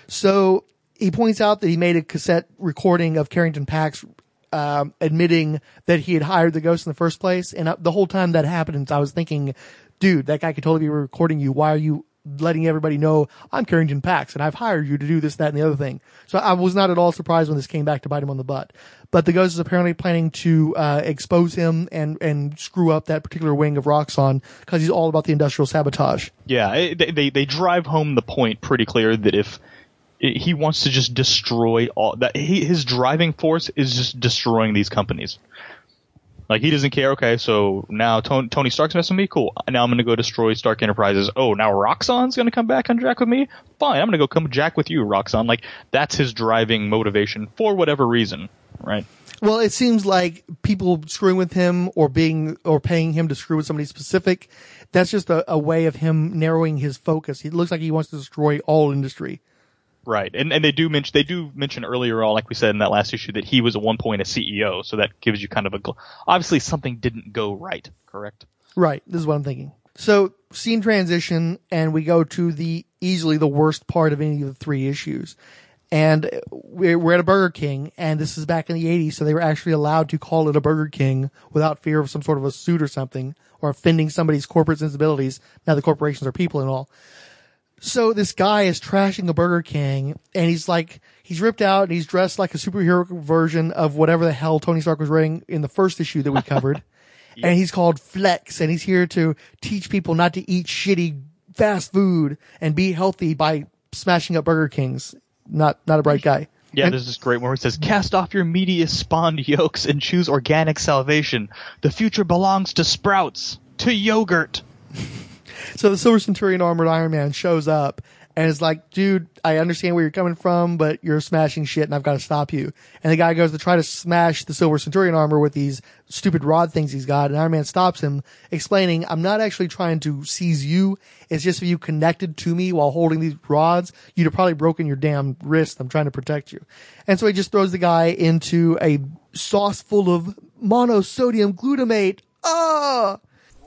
So he points out that he made a cassette recording of Carrington Pax admitting that he had hired the ghost in the first place. And the whole time that happened, I was thinking, dude, that guy could totally be recording you. Why are you letting everybody know I'm Carrington Pax and I've hired you to do this, that, and the other thing? So I was not at all surprised when this came back to bite him on the butt. But the ghost is apparently planning to expose him and screw up that particular wing of Roxxon because he's all about the industrial sabotage. Yeah, they drive home the point pretty clear that if he wants to just destroy all that, his driving force is just destroying these companies. Like, he doesn't care. Okay, so now Tony Stark's messing with me. Cool. Now I'm going to go destroy Stark Enterprises. Oh, now Roxxon's going to come back and jack with me? Fine, I'm going to go come jack with you, Roxxon. Like, that's his driving motivation for whatever reason, right? Well, it seems like people screwing with him or paying him to screw with somebody specific, that's just a way of him narrowing his focus. It looks like he wants to destroy all industry. Right, and they do mention earlier on, like we said in that last issue, that he was at one point a CEO, so that gives you kind of obviously something didn't go right, correct? Right, this is what I'm thinking. So, scene transition, and we go to easily the worst part of any of the three issues. And we're at a Burger King, and this is back in the 80s, so they were actually allowed to call it a Burger King without fear of some sort of a suit or something, or offending somebody's corporate sensibilities. Now the corporations are people and all. So this guy is trashing a Burger King, and he's ripped out, and he's dressed like a superhero version of whatever the hell Tony Stark was wearing in the first issue that we covered. Yep. And he's called Flex, and he's here to teach people not to eat shitty fast food and be healthy by smashing up Burger Kings. Not a bright guy. Yeah, there's this great one where it says, "Cast off your media-spawned yolks and choose organic salvation. The future belongs to sprouts, to yogurt." So the Silver Centurion armored Iron Man shows up and is like, dude, I understand where you're coming from, but you're smashing shit and I've got to stop you. And the guy goes to try to smash the Silver Centurion armor with these stupid rod things he's got, and Iron Man stops him, explaining, I'm not actually trying to seize you. It's just if you connected to me while holding these rods, you'd have probably broken your damn wrist. I'm trying to protect you. And so he just throws the guy into a sauce full of monosodium glutamate. Ah!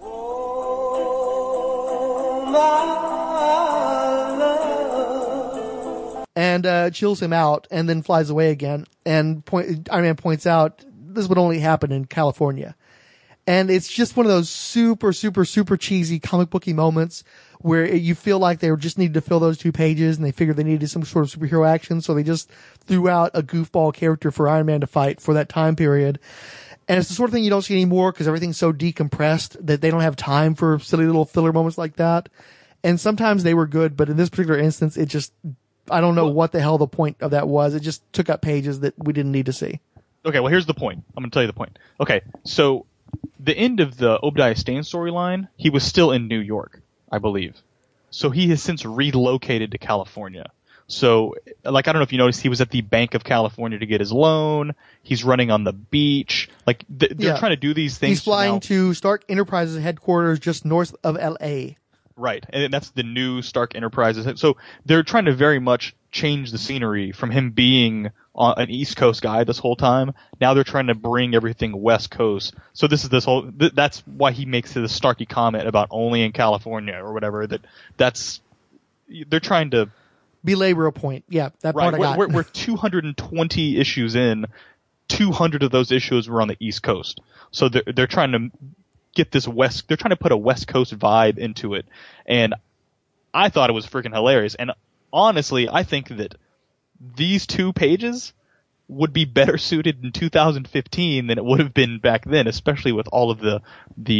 And chills him out, and then flies away again. And Iron Man points out this would only happen in California. And it's just one of those super, super, super cheesy comic booky moments where you feel like they just needed to fill those 2 pages, and they figured they needed some sort of superhero action, so they just threw out a goofball character for Iron Man to fight for that time period. And it's the sort of thing you don't see anymore because everything's so decompressed that they don't have time for silly little filler moments like that. And sometimes they were good, but in this particular instance, it just, I don't know what the hell the point of that was. It just took up pages that we didn't need to see. Okay, well, here's the point. I'm going to tell you the point. Okay, so the end of the Obadiah Stane storyline, he was still in New York, I believe. So he has since relocated to California. So, like, I don't know if you noticed, he was at the Bank of California to get his loan. He's running on the beach. Like, they're trying to do these things. He's flying to Stark Enterprises headquarters just north of L.A. Right, and that's the new Stark Enterprises. So they're trying to very much change the scenery from him being an East Coast guy this whole time. Now they're trying to bring everything West Coast. So that's why he makes the Starky comment about only in California or whatever. They're trying to belabor a point. Yeah, that Right, part I got. we're 220 issues in. 200 of those issues were on the East Coast, so they're trying to get this They're trying to put a West Coast vibe into it, and I thought it was freaking hilarious. And honestly, I think that these 2 pages would be better suited in 2015 than it would have been back then, especially with all of the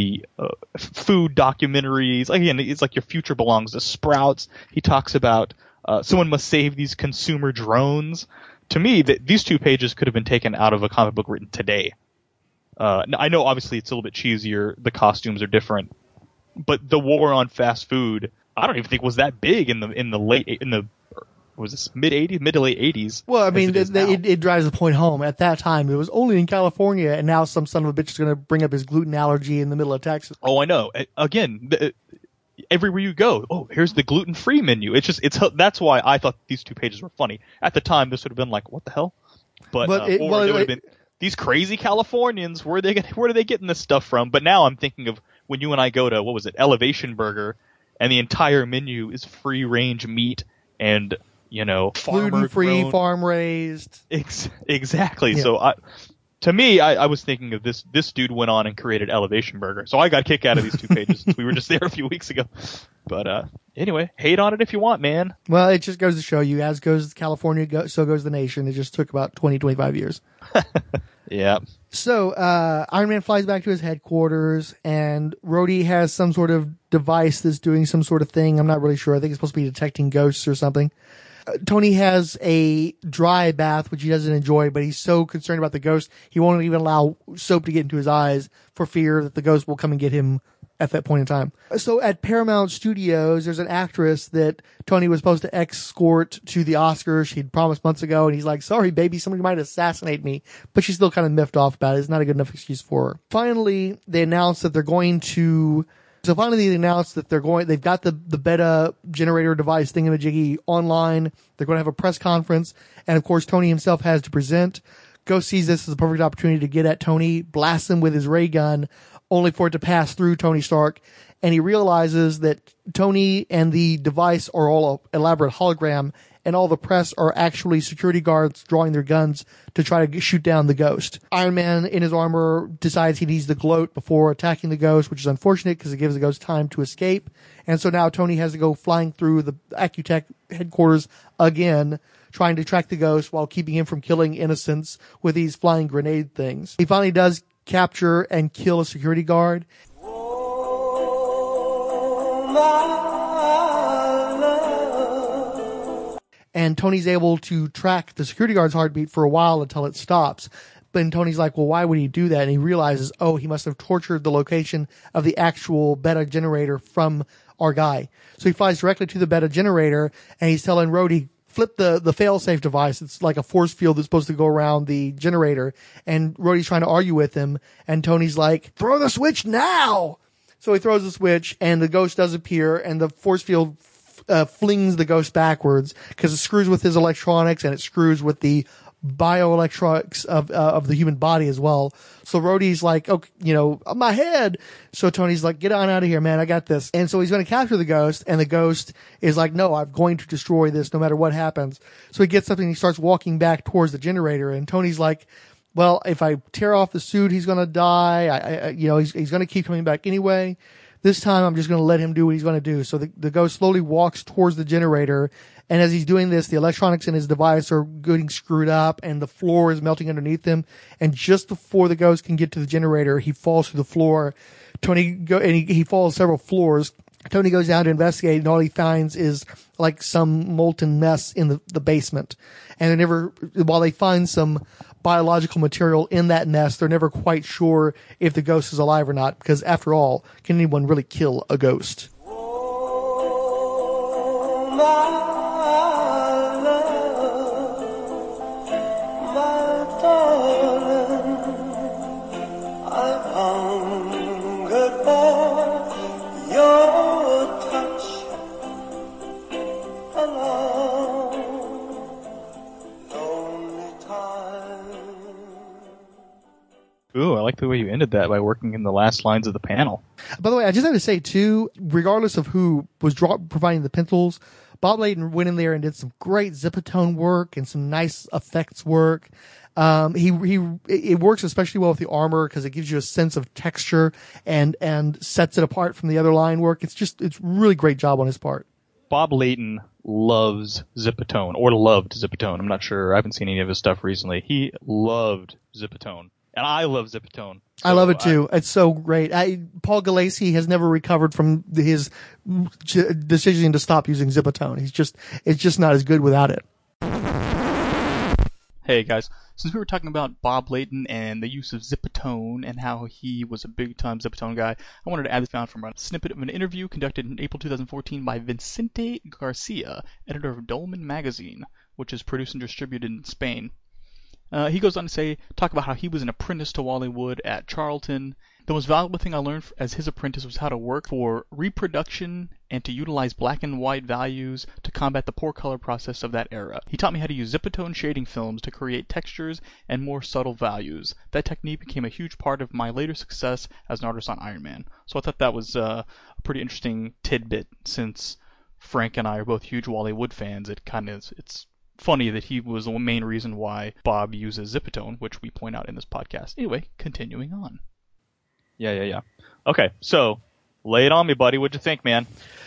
food documentaries. Again, it's like Your Future Belongs to Sprouts. He talks about someone must save these consumer drones. To me, these 2 pages could have been taken out of a comic book written today. I know obviously it's a little bit cheesier, the costumes are different, but the war on fast food, I don't even think was that big in the was this mid to late 80s. Well, I mean, it drives the point home. At that time, it was only in California, and now some son of a bitch is going to bring up his gluten allergy in the middle of Texas. Oh, I know. Again, everywhere you go, oh, here's the gluten-free menu. That's why I thought these 2 pages were funny. At the time, this would have been like, what the hell? But it would have been, these crazy Californians, where are they getting this stuff from? But now I'm thinking of when you and I go to, what was it, Elevation Burger, and the entire menu is free-range meat and, gluten-free, farm-raised. Exactly. Yeah. So to me, I was thinking of this dude went on and created Elevation Burger. So I got a kick out of these 2 pages. We were just there a few weeks ago. But anyway, hate on it if you want, man. Well, it just goes to show you, as goes California, so goes the nation. It just took about 25 years. Yeah. So Iron Man flies back to his headquarters, and Rhodey has some sort of device that's doing some sort of thing. I'm not really sure. I think it's supposed to be detecting ghosts or something. Tony has a dry bath, which he doesn't enjoy, but he's so concerned about the ghost, he won't even allow soap to get into his eyes for fear that the ghost will come and get him at that point in time. So at Paramount Studios, there's an actress that Tony was supposed to escort to the Oscars. She'd promised months ago, and he's like, sorry, baby, somebody might assassinate me. But she's still kind of miffed off about it. It's not a good enough excuse for her. Finally, they announced that they've got the beta generator device thingamajiggy online. They're going to have a press conference. And of course, Tony himself has to present. Ghost sees this as a perfect opportunity to get at Tony, blasts him with his ray gun, only for it to pass through Tony Stark. And he realizes that Tony and the device are all an elaborate hologram, and all the press are actually security guards drawing their guns to try to shoot down the ghost. Iron Man, in his armor, decides he needs to gloat before attacking the ghost, which is unfortunate because it gives the ghost time to escape. And so now Tony has to go flying through the Accutech headquarters again, trying to track the ghost while keeping him from killing innocents with these flying grenade things. He finally does capture and kill a security guard. And Tony's able to track the security guard's heartbeat for a while until it stops. But Tony's like, well, why would he do that? And he realizes, oh, he must have tortured the location of the actual beta generator from our guy. So he flies directly to the beta generator, and he's telling Rhodey, flip the failsafe device. It's like a force field that's supposed to go around the generator. And Rhodey's trying to argue with him, and Tony's like, throw the switch now! So he throws the switch, and the ghost does appear, and the force field flings the ghost backwards because it screws with his electronics, and it screws with the bioelectronics of the human body as well. So Rhodey's like, oh, my head. So Tony's like, get on out of here, man. I got this. And so he's going to capture the ghost, and the ghost is like, no, I'm going to destroy this no matter what happens. So he gets up and he starts walking back towards the generator, and Tony's like, well, if I tear off the suit, he's going to die. He's going to keep coming back anyway. This time I'm just going to let him do what he's going to do. So the ghost slowly walks towards the generator. And as he's doing this, the electronics in his device are getting screwed up, and the floor is melting underneath him. And just before the ghost can get to the generator, he falls through the floor. He falls several floors. Tony goes down to investigate, and all he finds is like some molten mess in the basement. And while they find some biological material in that nest, they're never quite sure if the ghost is alive or not, because after all, can anyone really kill a ghost? Ooh, I like the way you ended that by working in the last lines of the panel. By the way, I just have to say too, regardless of who was providing the pencils, Bob Layton went in there and did some great Zipatone work and some nice effects work. It works especially well with the armor because it gives you a sense of texture and sets it apart from the other line work. It's really great job on his part. Bob Layton loves Zipatone, or loved Zipatone. I'm not sure. I haven't seen any of his stuff recently. He loved Zipatone. And I love Zipatone. So I love it too. It's so great. Paul Gulacy has never recovered from his decision to stop using Zipatone. It's just not as good without it. Hey guys, since we were talking about Bob Layton and the use of Zipatone and how he was a big-time Zipatone guy, I wanted to add this found from a snippet of an interview conducted in April 2014 by Vicente Garcia, editor of Dolmen magazine, which is produced and distributed in Spain. He goes on to talk about how he was an apprentice to Wally Wood at Charlton. The most valuable thing I learned as his apprentice was how to work for reproduction and to utilize black and white values to combat the poor color process of that era. He taught me how to use Zipatone shading films to create textures and more subtle values. That technique became a huge part of my later success as an artist on Iron Man. So I thought that was a pretty interesting tidbit, since Frank and I are both huge Wally Wood fans. It's funny that he was the main reason why Bob uses Zipatone, which we point out in this podcast. Anyway, continuing on. Yeah. Okay, so lay it on me, buddy. What'd you think, man?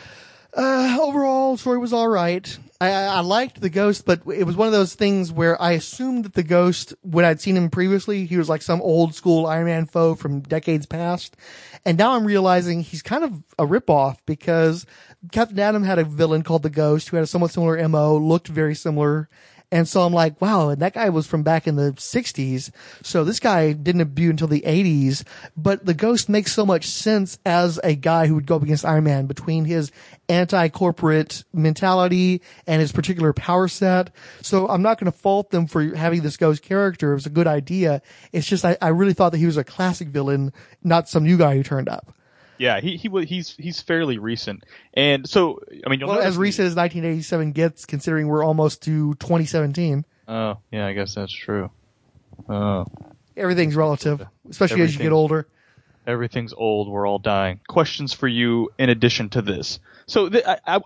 Overall, story was all right. I liked the Ghost, but it was one of those things where I assumed that the Ghost, when I'd seen him previously, he was like some old school Iron Man foe from decades past. And now I'm realizing he's kind of a ripoff, because Captain Atom had a villain called the Ghost who had a somewhat similar MO, looked very similar. And so I'm like, wow, and that guy was from back in the 60s. So this guy didn't debut until the 80s. But the Ghost makes so much sense as a guy who would go up against Iron Man, between his anti-corporate mentality and his particular power set. So I'm not going to fault them for having this Ghost character. It was a good idea. It's just I really thought that he was a classic villain, not some new guy who turned up. Yeah, he's fairly recent, and so I mean, as recent as 1987 gets, considering we're almost to 2017. Oh, yeah, I guess that's true. Oh, everything's relative, especially as you get older. Everything's old. We're all dying. Questions for you in addition to this. So this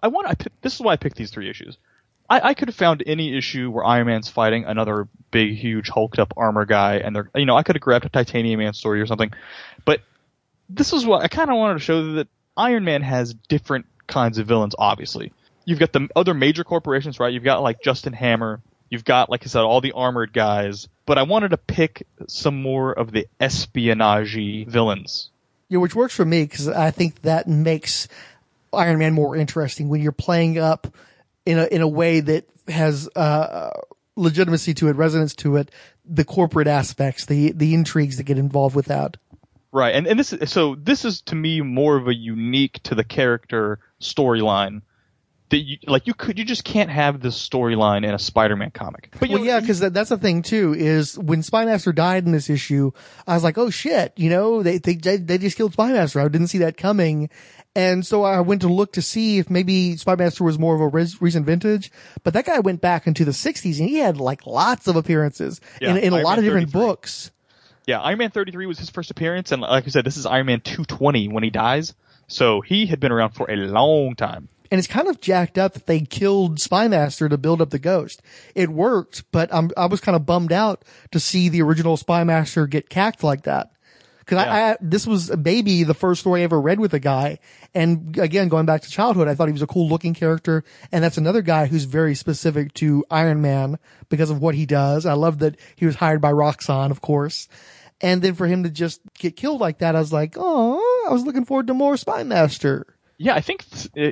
is why I picked these three issues. I could have found any issue where Iron Man's fighting another big, huge, hulked up armor guy, and I could have grabbed a Titanium Man story or something, but this is what I kind of wanted to show, that Iron Man has different kinds of villains, obviously. You've got the other major corporations, right? You've got, like, Justin Hammer. You've got, like I said, all the armored guys. But I wanted to pick some more of the espionage-y villains. Yeah, which works for me, because I think that makes Iron Man more interesting when you're playing up in a way that has legitimacy to it, resonance to it, the corporate aspects, the intrigues that get involved with that. Right, and this is to me more of a unique to the character storyline that you just can't have this storyline in a Spider-Man comic. But because that's the thing too, is when Spymaster died in this issue, I was like, oh shit, they just killed Spymaster. I didn't see that coming. And so I went to look to see if maybe Spymaster was more of a recent vintage, but that guy went back into the 60s and he had like lots of appearances in a lot of different books. Yeah, Iron Man 33 was his first appearance, and like I said, this is Iron Man 220 when he dies, so he had been around for a long time. And it's kind of jacked up that they killed Spymaster to build up the Ghost. It worked, but I was kind of bummed out to see the original Spymaster get cacked like that. Because this was maybe the first story I ever read with a guy. And again, going back to childhood, I thought he was a cool looking character. And that's another guy who's very specific to Iron Man because of what he does. I love that he was hired by Roxxon, of course. And then for him to just get killed like that, I was like, oh, I was looking forward to more Spymaster. Yeah, I think,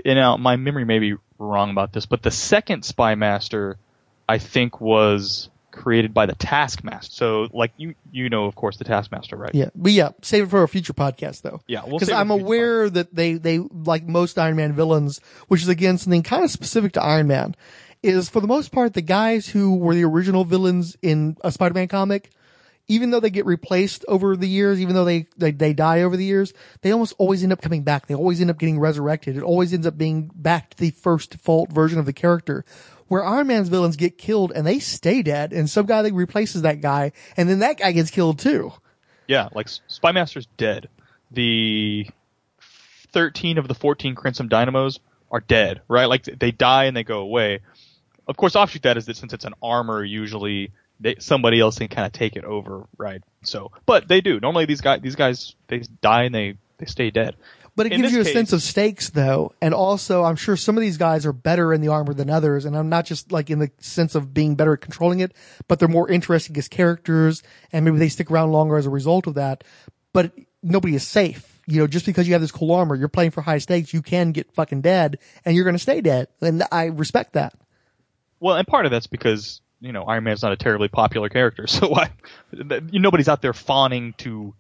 my memory may be wrong about this, but the second Spymaster, I think, was created by the Taskmaster. So, like, of course, the Taskmaster, right? Yeah. But save it for a future podcast, though. Yeah, because I'm aware that they, like most Iron Man villains, which is, again, something kind of specific to Iron Man, is, for the most part, the guys who were the original villains in a Spider-Man comic, even though they get replaced over the years, even though they die over the years, they almost always end up coming back. They always end up getting resurrected. It always ends up being back to the first default version of the character. Where Iron Man's villains get killed and they stay dead, and some guy that replaces that guy, and then that guy gets killed too. Yeah, like Spymaster's dead. The 13 of the 14 Crimson Dynamos are dead, right? Like they die and they go away. Of course, offshoot that is that since it's an armor, usually somebody else can kind of take it over, right? So, but they do. Normally these guys they die and they stay dead. But it gives you a sense of stakes, though, and also I'm sure some of these guys are better in the armor than others, and I'm not just like in the sense of being better at controlling it, but they're more interesting as characters, and maybe they stick around longer as a result of that. But nobody is safe. You know, just because you have this cool armor, you're playing for high stakes, you can get fucking dead, and you're going to stay dead, and I respect that. Well, and part of that's because, you know, Iron Man's not a terribly popular character, so nobody's out there fawning to,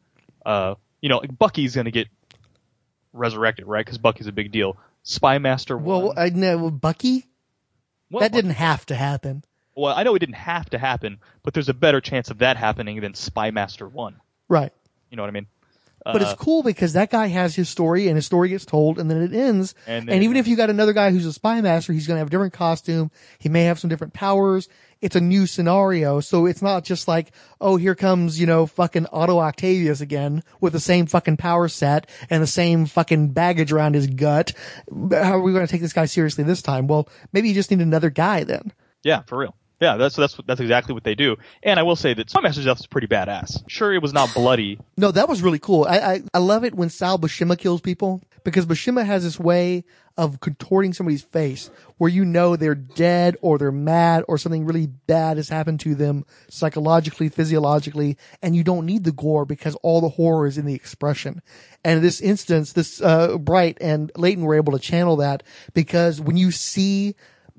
you know, Bucky's going to get resurrected, right? Because Bucky's a big deal. Spy Master 1. Well, I know Bucky? Well, that didn't have to happen. Well, I know it didn't have to happen, but there's a better chance of that happening than Spy Master 1. Right. You know what I mean? But it's cool because that guy has his story and his story gets told and then it ends. And even if you got another guy who's a spy master, he's going to have a different costume. He may have some different powers. It's a new scenario. So it's not just like, oh, here comes, you know, fucking Otto Octavius again with the same fucking power set and the same fucking baggage around his gut. How are we going to take this guy seriously this time? Well, maybe you just need another guy then. Yeah, for real. Yeah, that's exactly what they do. And I will say that Spy Master's death is pretty badass. Sure, it was not bloody. No, that was really cool. I love it when Sal Buscema kills people because Buscema has this way of contorting somebody's face where you know they're dead or they're mad or something really bad has happened to them psychologically, physiologically, and you don't need the gore because all the horror is in the expression. And in this instance, Bright and Leighton were able to channel that because when you see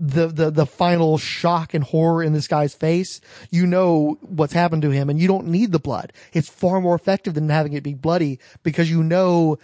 the final shock and horror in this guy's face, you know what's happened to him and you don't need the blood. It's far more effective than having it be bloody because you know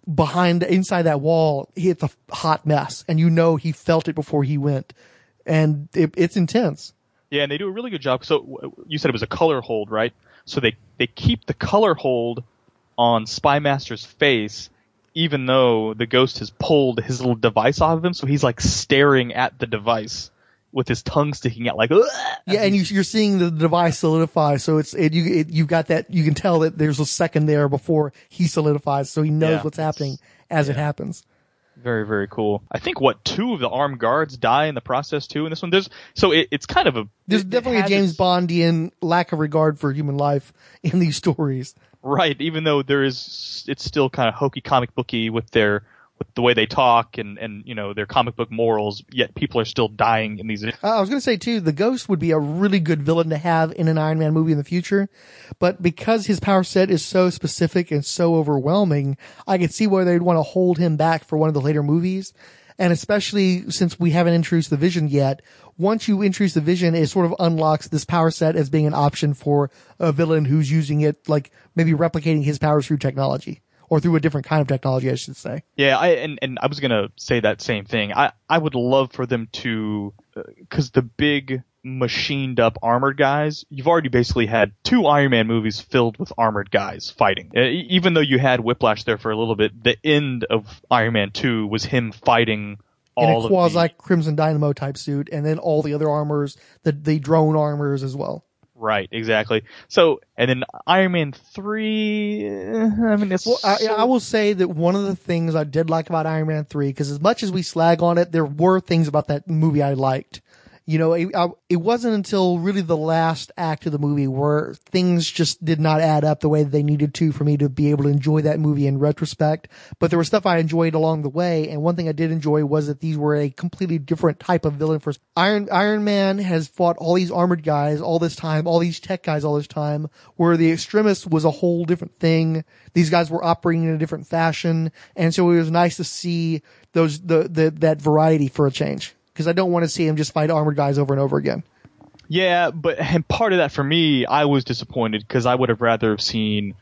inside that wall, it's a hot mess and you know he felt it before he went and it's intense. Yeah, and they do a really good job. So you said it was a color hold, right? So they keep the color hold on Spy Master's face even though the ghost has pulled his little device off of him, so he's like staring at the device with his tongue sticking out like, ugh! Yeah, and you're seeing the device solidify, so you've got that, you can tell that there's a second there before he solidifies, so he knows what's happening as it happens. Very, very cool. I think two of the armed guards die in the process too in this one. It's kind of there's definitely a James Bondian lack of regard for human life in these stories. Right, even though it's still kind of hokey comic booky with the way they talk and you know their comic book morals, yet people are still dying in these. I was going to say too, the Ghost would be a really good villain to have in an Iron Man movie in the future, but because his power set is so specific and so overwhelming, I could see why they'd want to hold him back for one of the later movies. And especially since we haven't introduced the Vision yet, once you introduce the Vision, it sort of unlocks this power set as being an option for a villain who's using it, like maybe replicating his powers through technology. Or through a different kind of technology, I should say. Yeah, I was gonna say that same thing. I would love for them to, cause the big machined up armored guys, you've already basically had 2 Iron Man movies filled with armored guys fighting. Even though you had Whiplash there for a little bit, the end of Iron Man 2 was him fighting all in a quasi Crimson Dynamo type suit, and then all the other armors, the drone armors as well. Right, exactly. So, and then Iron Man 3, I mean, it's... Well, I will say that one of the things I did like about Iron Man 3, because as much as we slag on it, there were things about that movie I liked. You know, it wasn't until really the last act of the movie where things just did not add up the way that they needed to for me to be able to enjoy that movie in retrospect. But there was stuff I enjoyed along the way, and one thing I did enjoy was that these were a completely different type of villain. For Iron Man has fought all these armored guys all this time, all these tech guys all this time, where the Extremis was a whole different thing. These guys were operating in a different fashion, and so it was nice to see that variety for a change. Because I don't want to see him just fight armored guys over and over again. Yeah, and part of that for me, I was disappointed because I would have rather have seen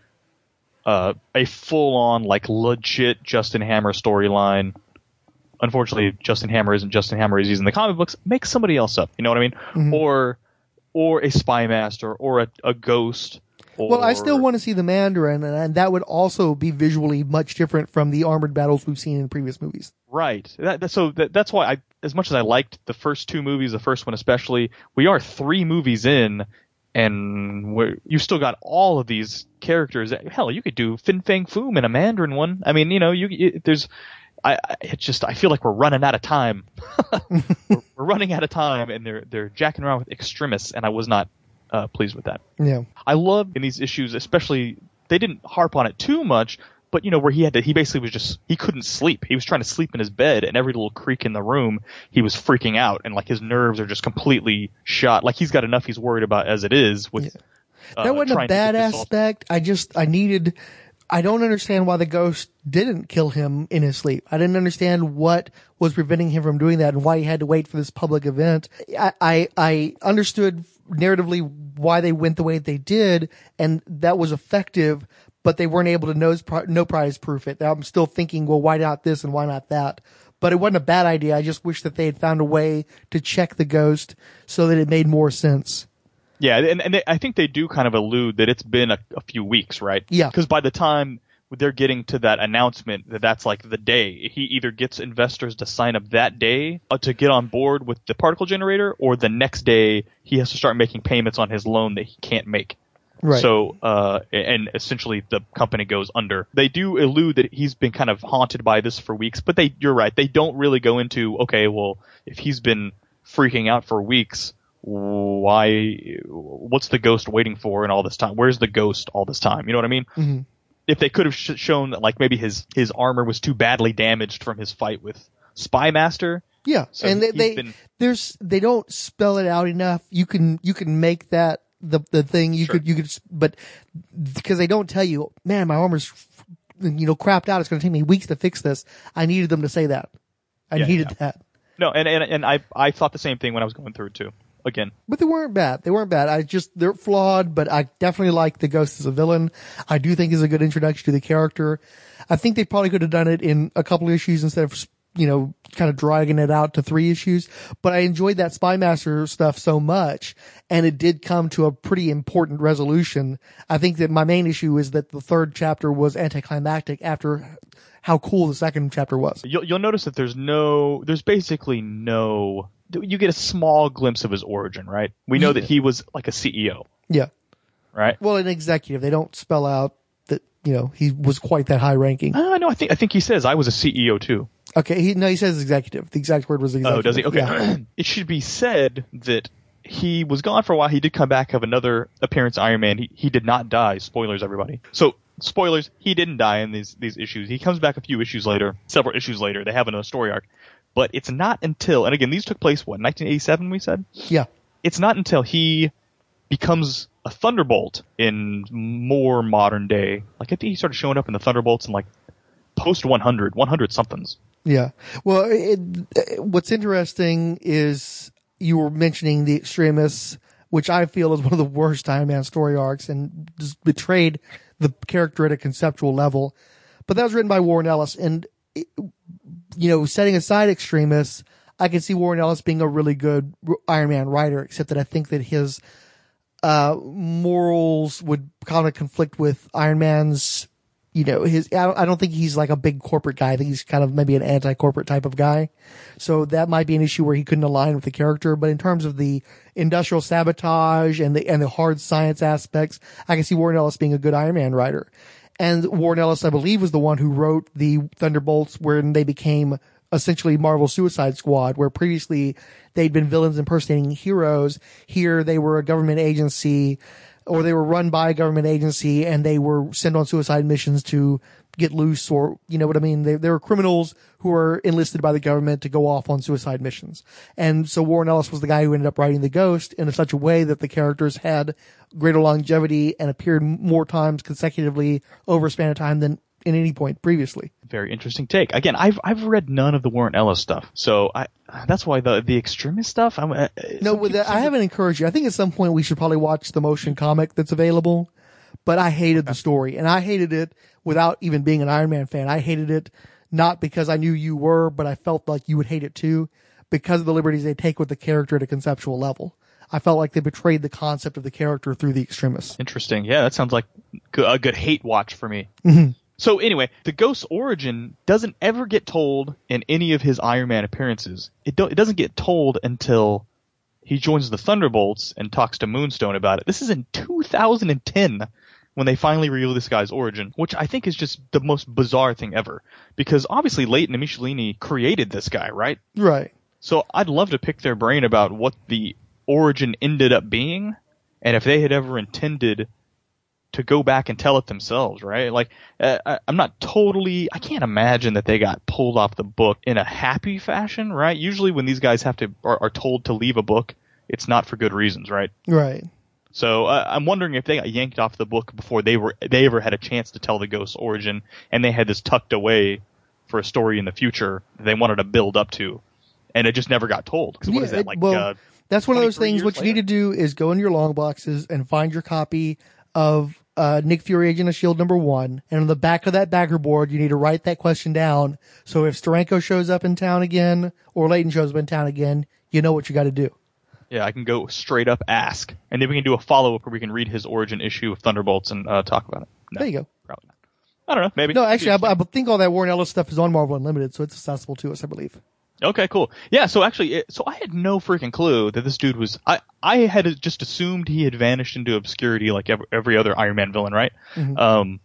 a full-on, like, legit Justin Hammer storyline. Unfortunately, Justin Hammer isn't Justin Hammer as he's in the comic books. Make somebody else up, you know what I mean? Mm-hmm. Or a Spy Master, or a Ghost. Well, I still want to see the Mandarin, and that would also be visually much different from the armored battles we've seen in previous movies. Right. That's why as much as I liked the first 2 movies, the first one especially, we are 3 movies in, and you still got all of these characters. Hell, you could do Fin Fang Foom in a Mandarin one. I mean, I feel like we're running out of time. we're running out of time, and they're jacking around with Extremis, and I was not pleased with that. Yeah. I love in these issues, especially, they didn't harp on it too much, but where he basically he couldn't sleep. He was trying to sleep in his bed, and every little creak in the room, he was freaking out, and like his nerves are just completely shot. Like he's got enough he's worried about as it is with. Yeah. That wasn't a bad aspect. I don't understand why the ghost didn't kill him in his sleep. I didn't understand what was preventing him from doing that and why he had to wait for this public event. I understood narratively why they went the way they did, and that was effective, but they weren't able to no prize proof it. I'm still thinking, well, why not this and why not that? But it wasn't a bad idea. I just wish that they had found a way to check the ghost so that it made more sense. Yeah, and I think they do kind of allude that it's been a few weeks, right? Yeah. Because by the time they're getting to that announcement, that's like the day. He either gets investors to sign up that day to get on board with the particle generator, or the next day he has to start making payments on his loan that he can't make. Right. So, and essentially the company goes under. They do allude that he's been kind of haunted by this for weeks, but you're right. They don't really go into, okay, well, if he's been freaking out for weeks, what's the ghost waiting for in all this time? Where's the ghost all this time? You know what I mean? Mm-hmm. If they could have shown that, like, maybe his armor was too badly damaged from his fight with Spy Master. Yeah. So and they don't spell it out enough. You can make that the thing you could, but because they don't tell you, man, my armor's, crapped out. It's going to take me weeks to fix this. I needed them to say that. I needed that. No. And I thought the same thing when I was going through it too. Again. But they weren't bad. They're flawed, but I definitely like the ghost as a villain. I do think is a good introduction to the character. I think they probably could have done it in a couple of issues instead of, kind of dragging it out to 3 issues. But I enjoyed that Spy Master stuff so much, and it did come to a pretty important resolution. I think that my main issue is that the 3rd chapter was anticlimactic after how cool the 2nd chapter was. You'll notice that there's basically no, you get a small glimpse of his origin, right? We know that he was like a CEO. Yeah. Right? Well, an executive. They don't spell out that, he was quite that high ranking. No, I think he says I was a CEO too. Okay. He says executive. The exact word was executive. Oh, does he? Okay. Yeah. It should be said that he was gone for a while. He did come back, have another appearance, Iron Man. He did not die. Spoilers, everybody. So, spoilers, he didn't die in these issues. He comes back several issues later. They have another story arc. But it's not until, and again, these took place, 1987, we said? Yeah. It's not until he becomes a Thunderbolt in more modern day. Like, I think he started showing up in the Thunderbolts in, like, post 100 somethings. Yeah. Well, what's interesting is you were mentioning the Extremis, which I feel is one of the worst Iron Man story arcs and just betrayed the character at a conceptual level. But that was written by Warren Ellis, and setting aside Extremis, I can see Warren Ellis being a really good Iron Man writer, except that I think that his morals would kind of conflict with Iron Man's, I don't think he's like a big corporate guy. I think he's kind of maybe an anti-corporate type of guy. So that might be an issue where he couldn't align with the character. But in terms of the industrial sabotage and the hard science aspects, I can see Warren Ellis being a good Iron Man writer. And Warren Ellis, I believe, was the one who wrote the Thunderbolts when they became essentially Marvel Suicide Squad, where previously they'd been villains impersonating heroes. Here they were a government agency, or they were run by a government agency, and they were sent on suicide missions to get loose, or, you know what I mean? They were criminals who were enlisted by the government to go off on suicide missions. And so Warren Ellis was the guy who ended up writing the Ghost in such a way that the characters had greater longevity and appeared more times consecutively over a span of time than in any point previously. Very interesting take. Again, I've read none of the Warren Ellis stuff, so that's why the Extremis stuff. I haven't encouraged you. I think at some point we should probably watch the motion comic that's available. But I hated the story, and I hated it without even being an Iron Man fan. I hated it not because I knew you were, but I felt like you would hate it too, because of the liberties they take with the character at a conceptual level. I felt like they betrayed the concept of the character through the Extremis. Interesting. Yeah, that sounds like a good hate watch for me. Mm-hmm. So anyway, the Ghost's origin doesn't ever get told in any of his Iron Man appearances. It doesn't get told until he joins the Thunderbolts and talks to Moonstone about it. This is in 2010 when they finally reveal this guy's origin, which I think is just the most bizarre thing ever. Because obviously Leighton and Michelini created this guy, right? Right. So I'd love to pick their brain about what the origin ended up being, and if they had ever intended to go back and tell it themselves, right? Like, I'm not totally, I can't imagine that they got pulled off the book in a happy fashion, right? Usually when these guys are told to leave a book, it's not for good reasons, right? Right. So I'm wondering if they got yanked off the book before they ever had a chance to tell the Ghost's origin, and they had this tucked away for a story in the future that they wanted to build up to, and it just never got told. Because what is that, that's one of those things. What you later? need to do is go into your long boxes and find your copy of Nick Fury, Agent of S.H.I.E.L.D. #1, and on the back of that backer board, you need to write that question down. So if Steranko shows up in town again, or Leighton shows up in town again, you know what you got to do. Yeah, I can go straight up ask, and then we can do a follow-up where we can read his origin issue of Thunderbolts and talk about it. No, There you go. probably not. I don't know, maybe. No, actually, I think all that Warren Ellis stuff is on Marvel Unlimited, so it's accessible to us, I believe. Okay, cool. Yeah, so actually, so I had no freaking clue that this dude was. I had just assumed he had vanished into obscurity like every other Iron Man villain, right? Mm-hmm.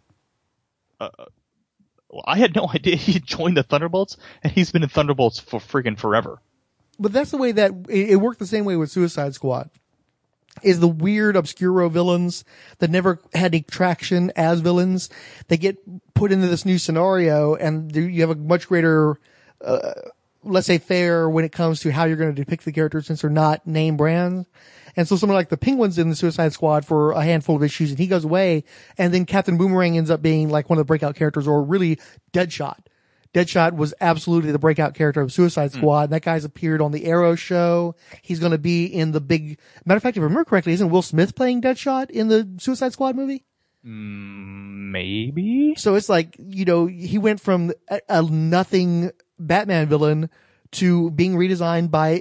Well, I had no idea he joined the Thunderbolts, and he's been in Thunderbolts for freaking forever. But that's the way that it worked the same way with Suicide Squad. Is the weird obscuro villains that never had any traction as villains. They get put into this new scenario, and you have a much greater, let's say, fair when it comes to how you're going to depict the characters since they're not name brands. And so someone like the Penguin's in the Suicide Squad for a handful of issues, and he goes away, and then Captain Boomerang ends up being like one of the breakout characters, or really Deadshot. Deadshot was absolutely the breakout character of Suicide Squad. And that guy's appeared on the Arrow show. He's going to be in the big, matter of fact, if I remember correctly, isn't Will Smith playing Deadshot in the Suicide Squad movie? Maybe. So it's like, he went from a nothing Batman villain to being redesigned by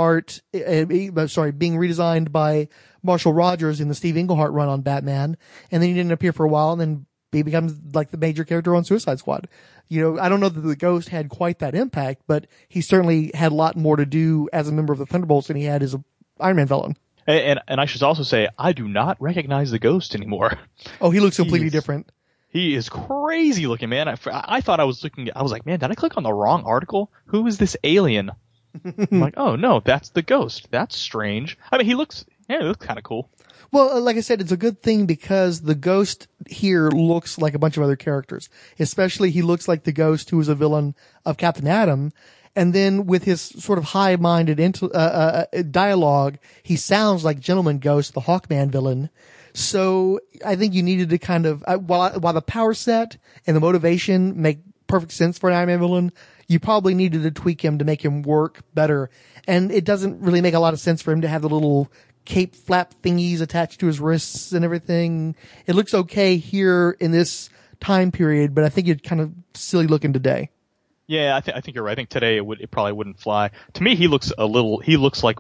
being redesigned by Marshall Rogers in the Steve Englehart run on Batman. And then he didn't appear for a while, and then he becomes like the major character on Suicide Squad. I don't know that the Ghost had quite that impact, but he certainly had a lot more to do as a member of the Thunderbolts than he had as an Iron Man villain. And I should also say, I do not recognize the Ghost anymore. Oh, he looks completely different. He is crazy looking, man. I thought I was like, man, did I click on the wrong article? Who is this alien? I'm like, oh no, that's the Ghost. That's strange. I mean, he looks kind of cool. Well, like I said, it's a good thing because the Ghost here looks like a bunch of other characters. Especially he looks like the Ghost who was a villain of Captain Atom. And then with his sort of high-minded dialogue, he sounds like Gentleman Ghost, the Hawkman villain. So I think you needed to kind of, while the power set and the motivation make perfect sense for an Iron Man villain, you probably needed to tweak him to make him work better. And it doesn't really make a lot of sense for him to have the little cape flap thingies attached to his wrists and everything. It looks okay here in this time period, but I think it's kind of silly looking today. Yeah, I think you're right. I think today it probably wouldn't fly. To me, he looks like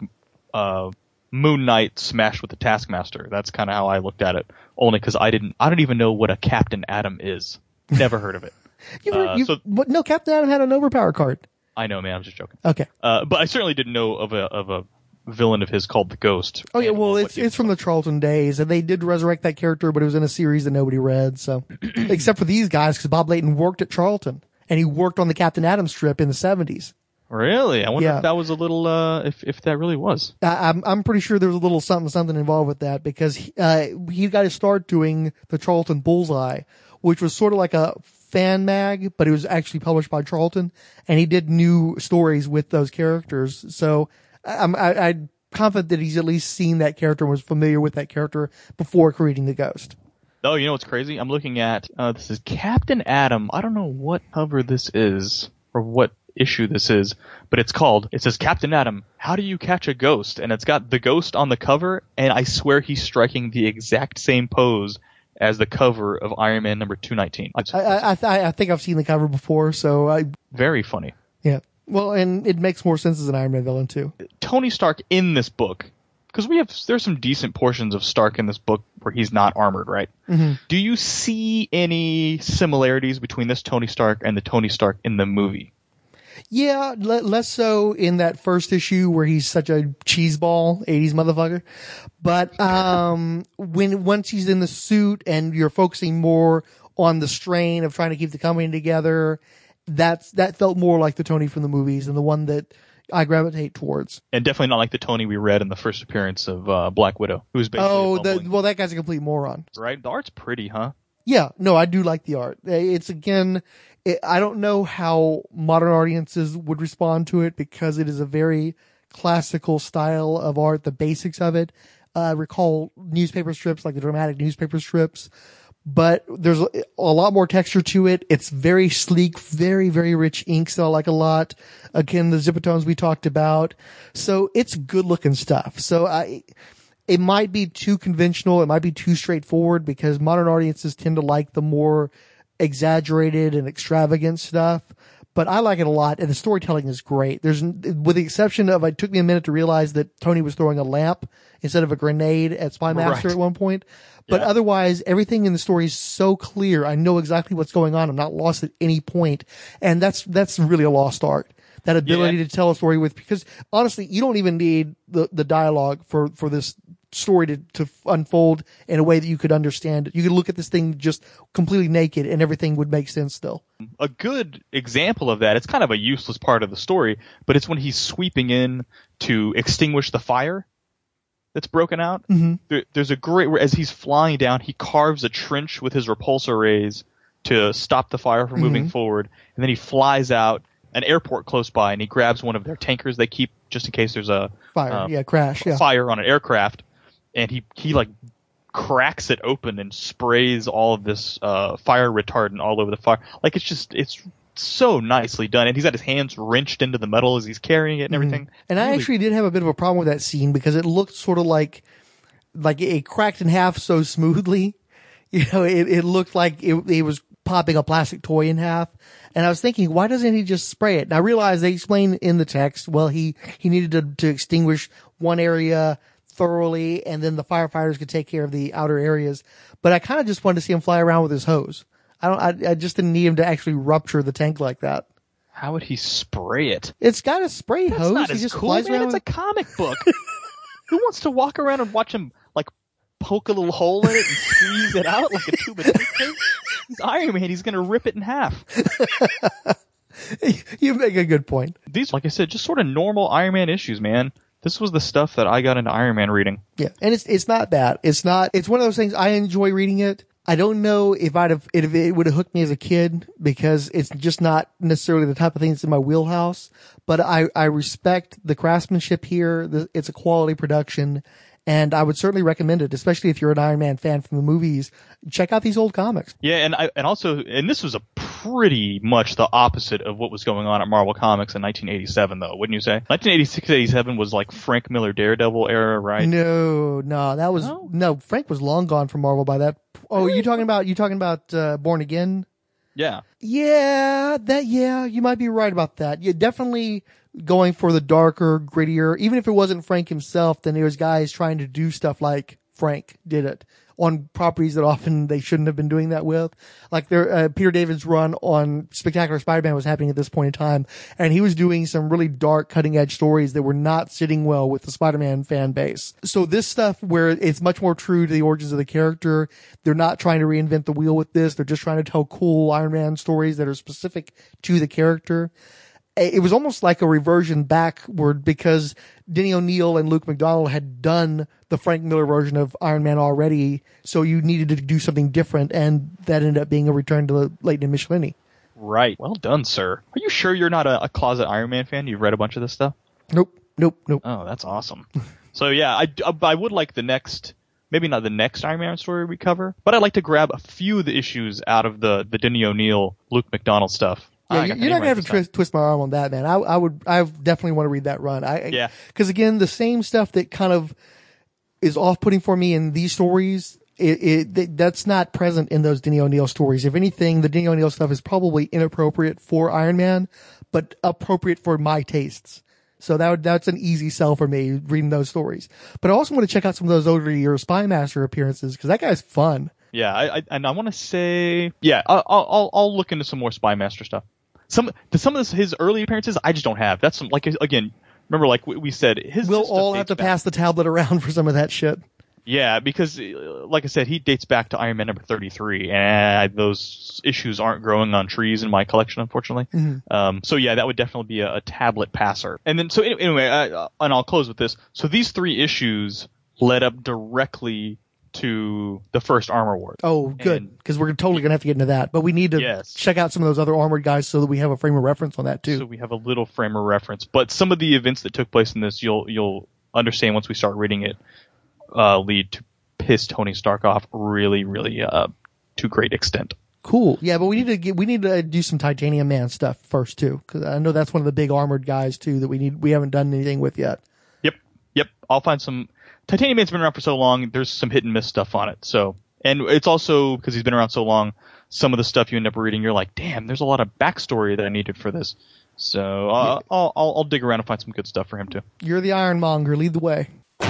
Moon Knight smashed with the Taskmaster. That's kind of how I looked at it. Only because I don't even know what a Captain Atom is. Never heard of it. No, Captain Atom had an overpower card. I know, man. I'm just joking. Okay. But I certainly didn't know of a villain of his called the Ghost. Oh yeah, well it's from the Charlton days, and they did resurrect that character, but it was in a series that nobody read. So, except for these guys, because Bob Layton worked at Charlton, and he worked on the Captain Atom strip in the 70s. Really? I wonder if that was a little, if that really was. I'm pretty sure there was a little something involved with that, because he got his start doing the Charlton Bullseye, which was sort of like a fan mag, but it was actually published by Charlton, and he did new stories with those characters. So I'm confident that he's at least seen that character and was familiar with that character before creating the Ghost. Oh, you know what's crazy? I'm looking at, this is Captain Atom. I don't know what cover this is, or what issue this is, but it says Captain Atom, How Do You Catch a Ghost? And it's got the Ghost on the cover, and I swear he's striking the exact same pose as the cover of Iron Man number 219. I think I've seen the cover before, so very funny. Yeah. Well, and it makes more sense as an Iron Man villain too. Tony Stark in this book, because there's some decent portions of Stark in this book where he's not armored, right? Mm-hmm. Do you see any similarities between this Tony Stark and the Tony Stark in the movie? Yeah, less so in that first issue where he's such a cheeseball 80s motherfucker. But once he's in the suit and you're focusing more on the strain of trying to keep the company together, that felt more like the Tony from the movies and the one that I gravitate towards. And definitely not like the Tony we read in the first appearance of Black Widow, who was basically that guy's a complete moron. right? The art's pretty, huh? Yeah, no, I do like the art. It's I don't know how modern audiences would respond to it because it is a very classical style of art, the basics of it. Recall newspaper strips, like the dramatic newspaper strips, but there's a lot more texture to it. It's very sleek, very, very rich inks that I like a lot. Again, the Zipatones we talked about. So it's good looking stuff. So it might be too conventional. It might be too straightforward because modern audiences tend to like the more exaggerated and extravagant stuff. But I like it a lot, and the storytelling is great. With the exception of, it took me a minute to realize that Tony was throwing a lamp instead of a grenade at Spy Master at one point. But otherwise, everything in the story is so clear. I know exactly what's going on. I'm not lost at any point. And that's really a lost art. That ability to tell a story because honestly, you don't even need the dialogue for this story to unfold in a way that you could understand it. You could look at this thing just completely naked and everything would make sense still. A good example of that, it's kind of a useless part of the story, but it's when he's sweeping in to extinguish the fire that's broken out. Mm-hmm. There's a great, as he's flying down, he carves a trench with his repulsor rays to stop the fire from moving forward, and then he flies out an airport close by and he grabs one of their tankers they keep just in case there's a fire on an aircraft. And he like cracks it open and sprays all of this fire retardant all over the fire. Like it's so nicely done. And he's got his hands wrenched into the metal as he's carrying it and everything. And I actually did have a bit of a problem with that scene because it looked sort of like it cracked in half so smoothly. You know, it looked like it was popping a plastic toy in half. And I was thinking, why doesn't he just spray it? And I realized they explain in the text, well, he needed to extinguish one area thoroughly, and then the firefighters could take care of the outer areas. But I kind of just wanted to see him fly around with his hose. I just didn't need him to actually rupture the tank like that. How would he spray it? It's got a spray That's hose. Not he as just cool, flies man. around. It's a comic book. Who wants to walk around and watch him like poke a little hole in it and squeeze it out like a tube of toothpaste? He's Iron Man. He's going to rip it in half. You make a good point. These, like I said, just sort of normal Iron Man issues, man. This was the stuff that I got into Iron Man reading. Yeah, and it's not bad. It's one of those things I enjoy reading it. I don't know if it would have hooked me as a kid because it's just not necessarily the type of thing that's in my wheelhouse. But I respect the craftsmanship here. It's a quality production, and I would certainly recommend it, especially if you're an Iron Man fan from the movies. Check out these old comics. Yeah, and this was a pretty much the opposite of what was going on at Marvel Comics in 1987, though, wouldn't you say? 1986-87 was like Frank Miller Daredevil era, right? No, that was no. Frank was long gone from Marvel by that. Oh, you talking about Born Again? Yeah. Yeah, you might be right about that. You're definitely going for the darker, grittier. Even if it wasn't Frank himself, then there was guys trying to do stuff like Frank did it on properties that often they shouldn't have been doing that with. Like Peter David's run on Spectacular Spider-Man was happening at this point in time, and he was doing some really dark, cutting-edge stories that were not sitting well with the Spider-Man fan base. So this stuff where it's much more true to the origins of the character, they're not trying to reinvent the wheel with this, they're just trying to tell cool Iron Man stories that are specific to the character. It was almost like a reversion backward because Denny O'Neil and Luke McDonnell had done the Frank Miller version of Iron Man already, so you needed to do something different, and that ended up being a return to Leighton and Michelini. Right. Well done, sir. Are you sure you're not a closet Iron Man fan? You've read a bunch of this stuff? Nope. Oh, that's awesome. So yeah, I would like the next, maybe not the next Iron Man story we cover, but I'd like to grab a few of the issues out of the Denny O'Neil, Luke McDonnell stuff. Yeah, you're not gonna have to twist my arm on that, man. I definitely want to read that run. Yeah. Because again, the same stuff that kind of is off-putting for me in these stories, that's not present in those Denny O'Neil stories. If anything, the Denny O'Neil stuff is probably inappropriate for Iron Man, but appropriate for my tastes. So that's an easy sell for me reading those stories. But I also want to check out some of those older Spy Master appearances because that guy's fun. Yeah, I want to say, yeah, I'll look into some more Spy Master stuff. some of his early appearances I just don't have. That's some, like, again, remember, like we said, we'll all have to pass the tablet around for some of that shit. Yeah, because like I said, he dates back to Iron Man number 33, and those issues aren't growing on trees in my collection, unfortunately. Mm-hmm. So yeah, that would definitely be a tablet passer. And then, so anyway, and I'll close with this. So these 3 issues led up directly to the first Armor Wars. Oh, good, because we're totally going to have to get into that. But we need to check out some of those other Armored guys so that we have a frame of reference on that, too. So we have a little frame of reference. But some of the events that took place in this, you'll understand once we start reading it, lead to piss Tony Stark off really, really to great extent. Cool. Yeah, but we need to do some Titanium Man stuff first, too, because I know that's one of the big Armored guys, too, that we haven't done anything with yet. Yep. I'll find some. Titanium Man's been around for so long, there's some hit and miss stuff on it. So, and it's also, because he's been around so long, some of the stuff you end up reading, you're like, damn, there's a lot of backstory that I needed for this. So I'll dig around and find some good stuff for him too. You're the Ironmonger. Lead the way.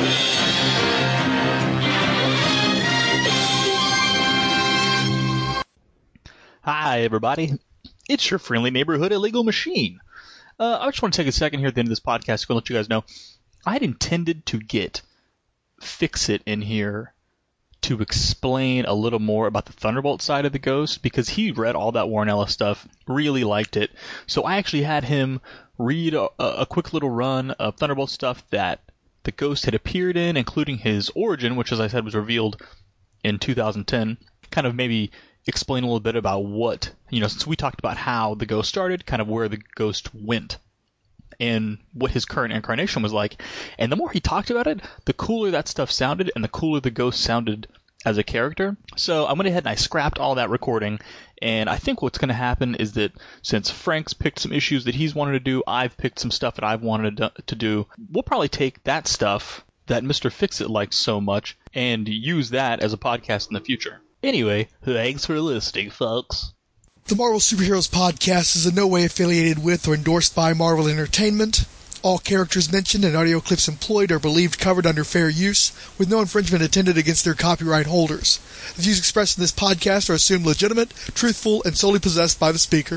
Hi, everybody. It's your friendly neighborhood illegal machine. I just want to take a second here at the end of this podcast to go let you guys know I had intended to get Fix-It in here to explain a little more about the Thunderbolt side of the Ghost, because he read all that Warren Ellis stuff, really liked it. So I actually had him read a quick little run of Thunderbolt stuff that the Ghost had appeared in, including his origin, which, as I said, was revealed in 2010. Kind of maybe explain a little bit about what, since we talked about how the Ghost started, kind of where the Ghost went and what his current incarnation was like. And the more he talked about it, the cooler that stuff sounded and the cooler the Ghost sounded as a character. So I went ahead and I scrapped all that recording, and I think what's going to happen is that since Frank's picked some issues that he's wanted to do, I've picked some stuff that I've wanted to do, we'll probably take that stuff that Mr. Fix-It likes so much and use that as a podcast in the future. Anyway, thanks for listening, folks. The Marvel Superheroes Podcast is in no way affiliated with or endorsed by Marvel Entertainment. All characters mentioned and audio clips employed are believed covered under fair use, with no infringement intended against their copyright holders. The views expressed in this podcast are assumed legitimate, truthful, and solely possessed by the speaker.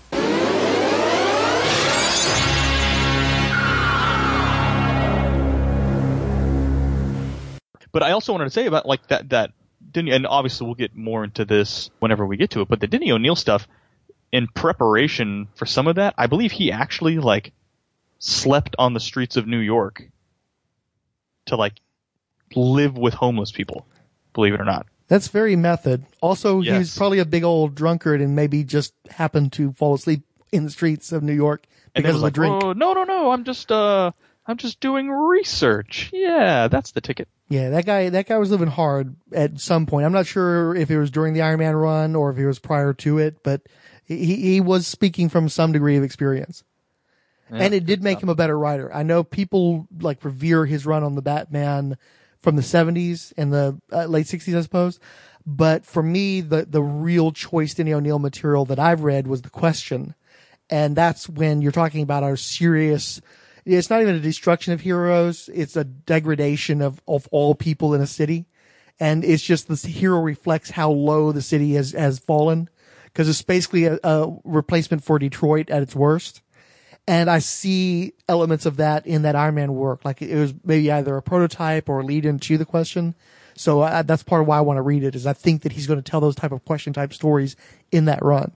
But I also wanted to say about like that and obviously we'll get more into this whenever we get to it, but the Denny O'Neil stuff, in preparation for some of that, I believe he actually like slept on the streets of New York to like live with homeless people, believe it or not. That's very method. Also, Yes. He was probably a big old drunkard and maybe just happened to fall asleep in the streets of New York And because then of was the like, drink. oh, no, I'm just doing research. Yeah, that's the ticket. Yeah, that guy was living hard at some point. I'm not sure if it was during the Iron Man run or if it was prior to it, but he was speaking from some degree of experience. Yeah, and it did make him a better writer. I know people like revere his run on the Batman from the 70s and the late 60s, I suppose. But for me, the real choice Denny O'Neil material that I've read was The Question. And that's when you're talking about our serious, it's not even a destruction of heroes. It's a degradation of all people in a city. And it's just the hero reflects how low the city has fallen, because it's basically a replacement for Detroit at its worst. And I see elements of that in that Iron Man work. Like it was maybe either a prototype or a lead into The Question. So that's part of why I want to read it, is I think that he's going to tell those type of question type stories in that run.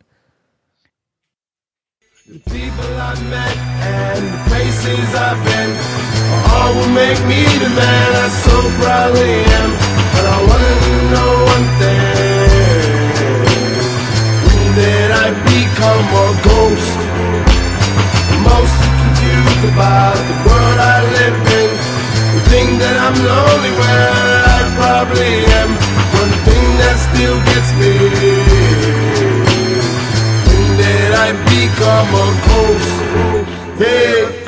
The people I met and the places I've been all will make me the man I so proudly am. But I wanted to know one thing: when did I become a ghost? I'm mostly confused about the world I live in. The thing that I'm lonely where I probably am. One thing that still gets me: did I become a ghost? Hey.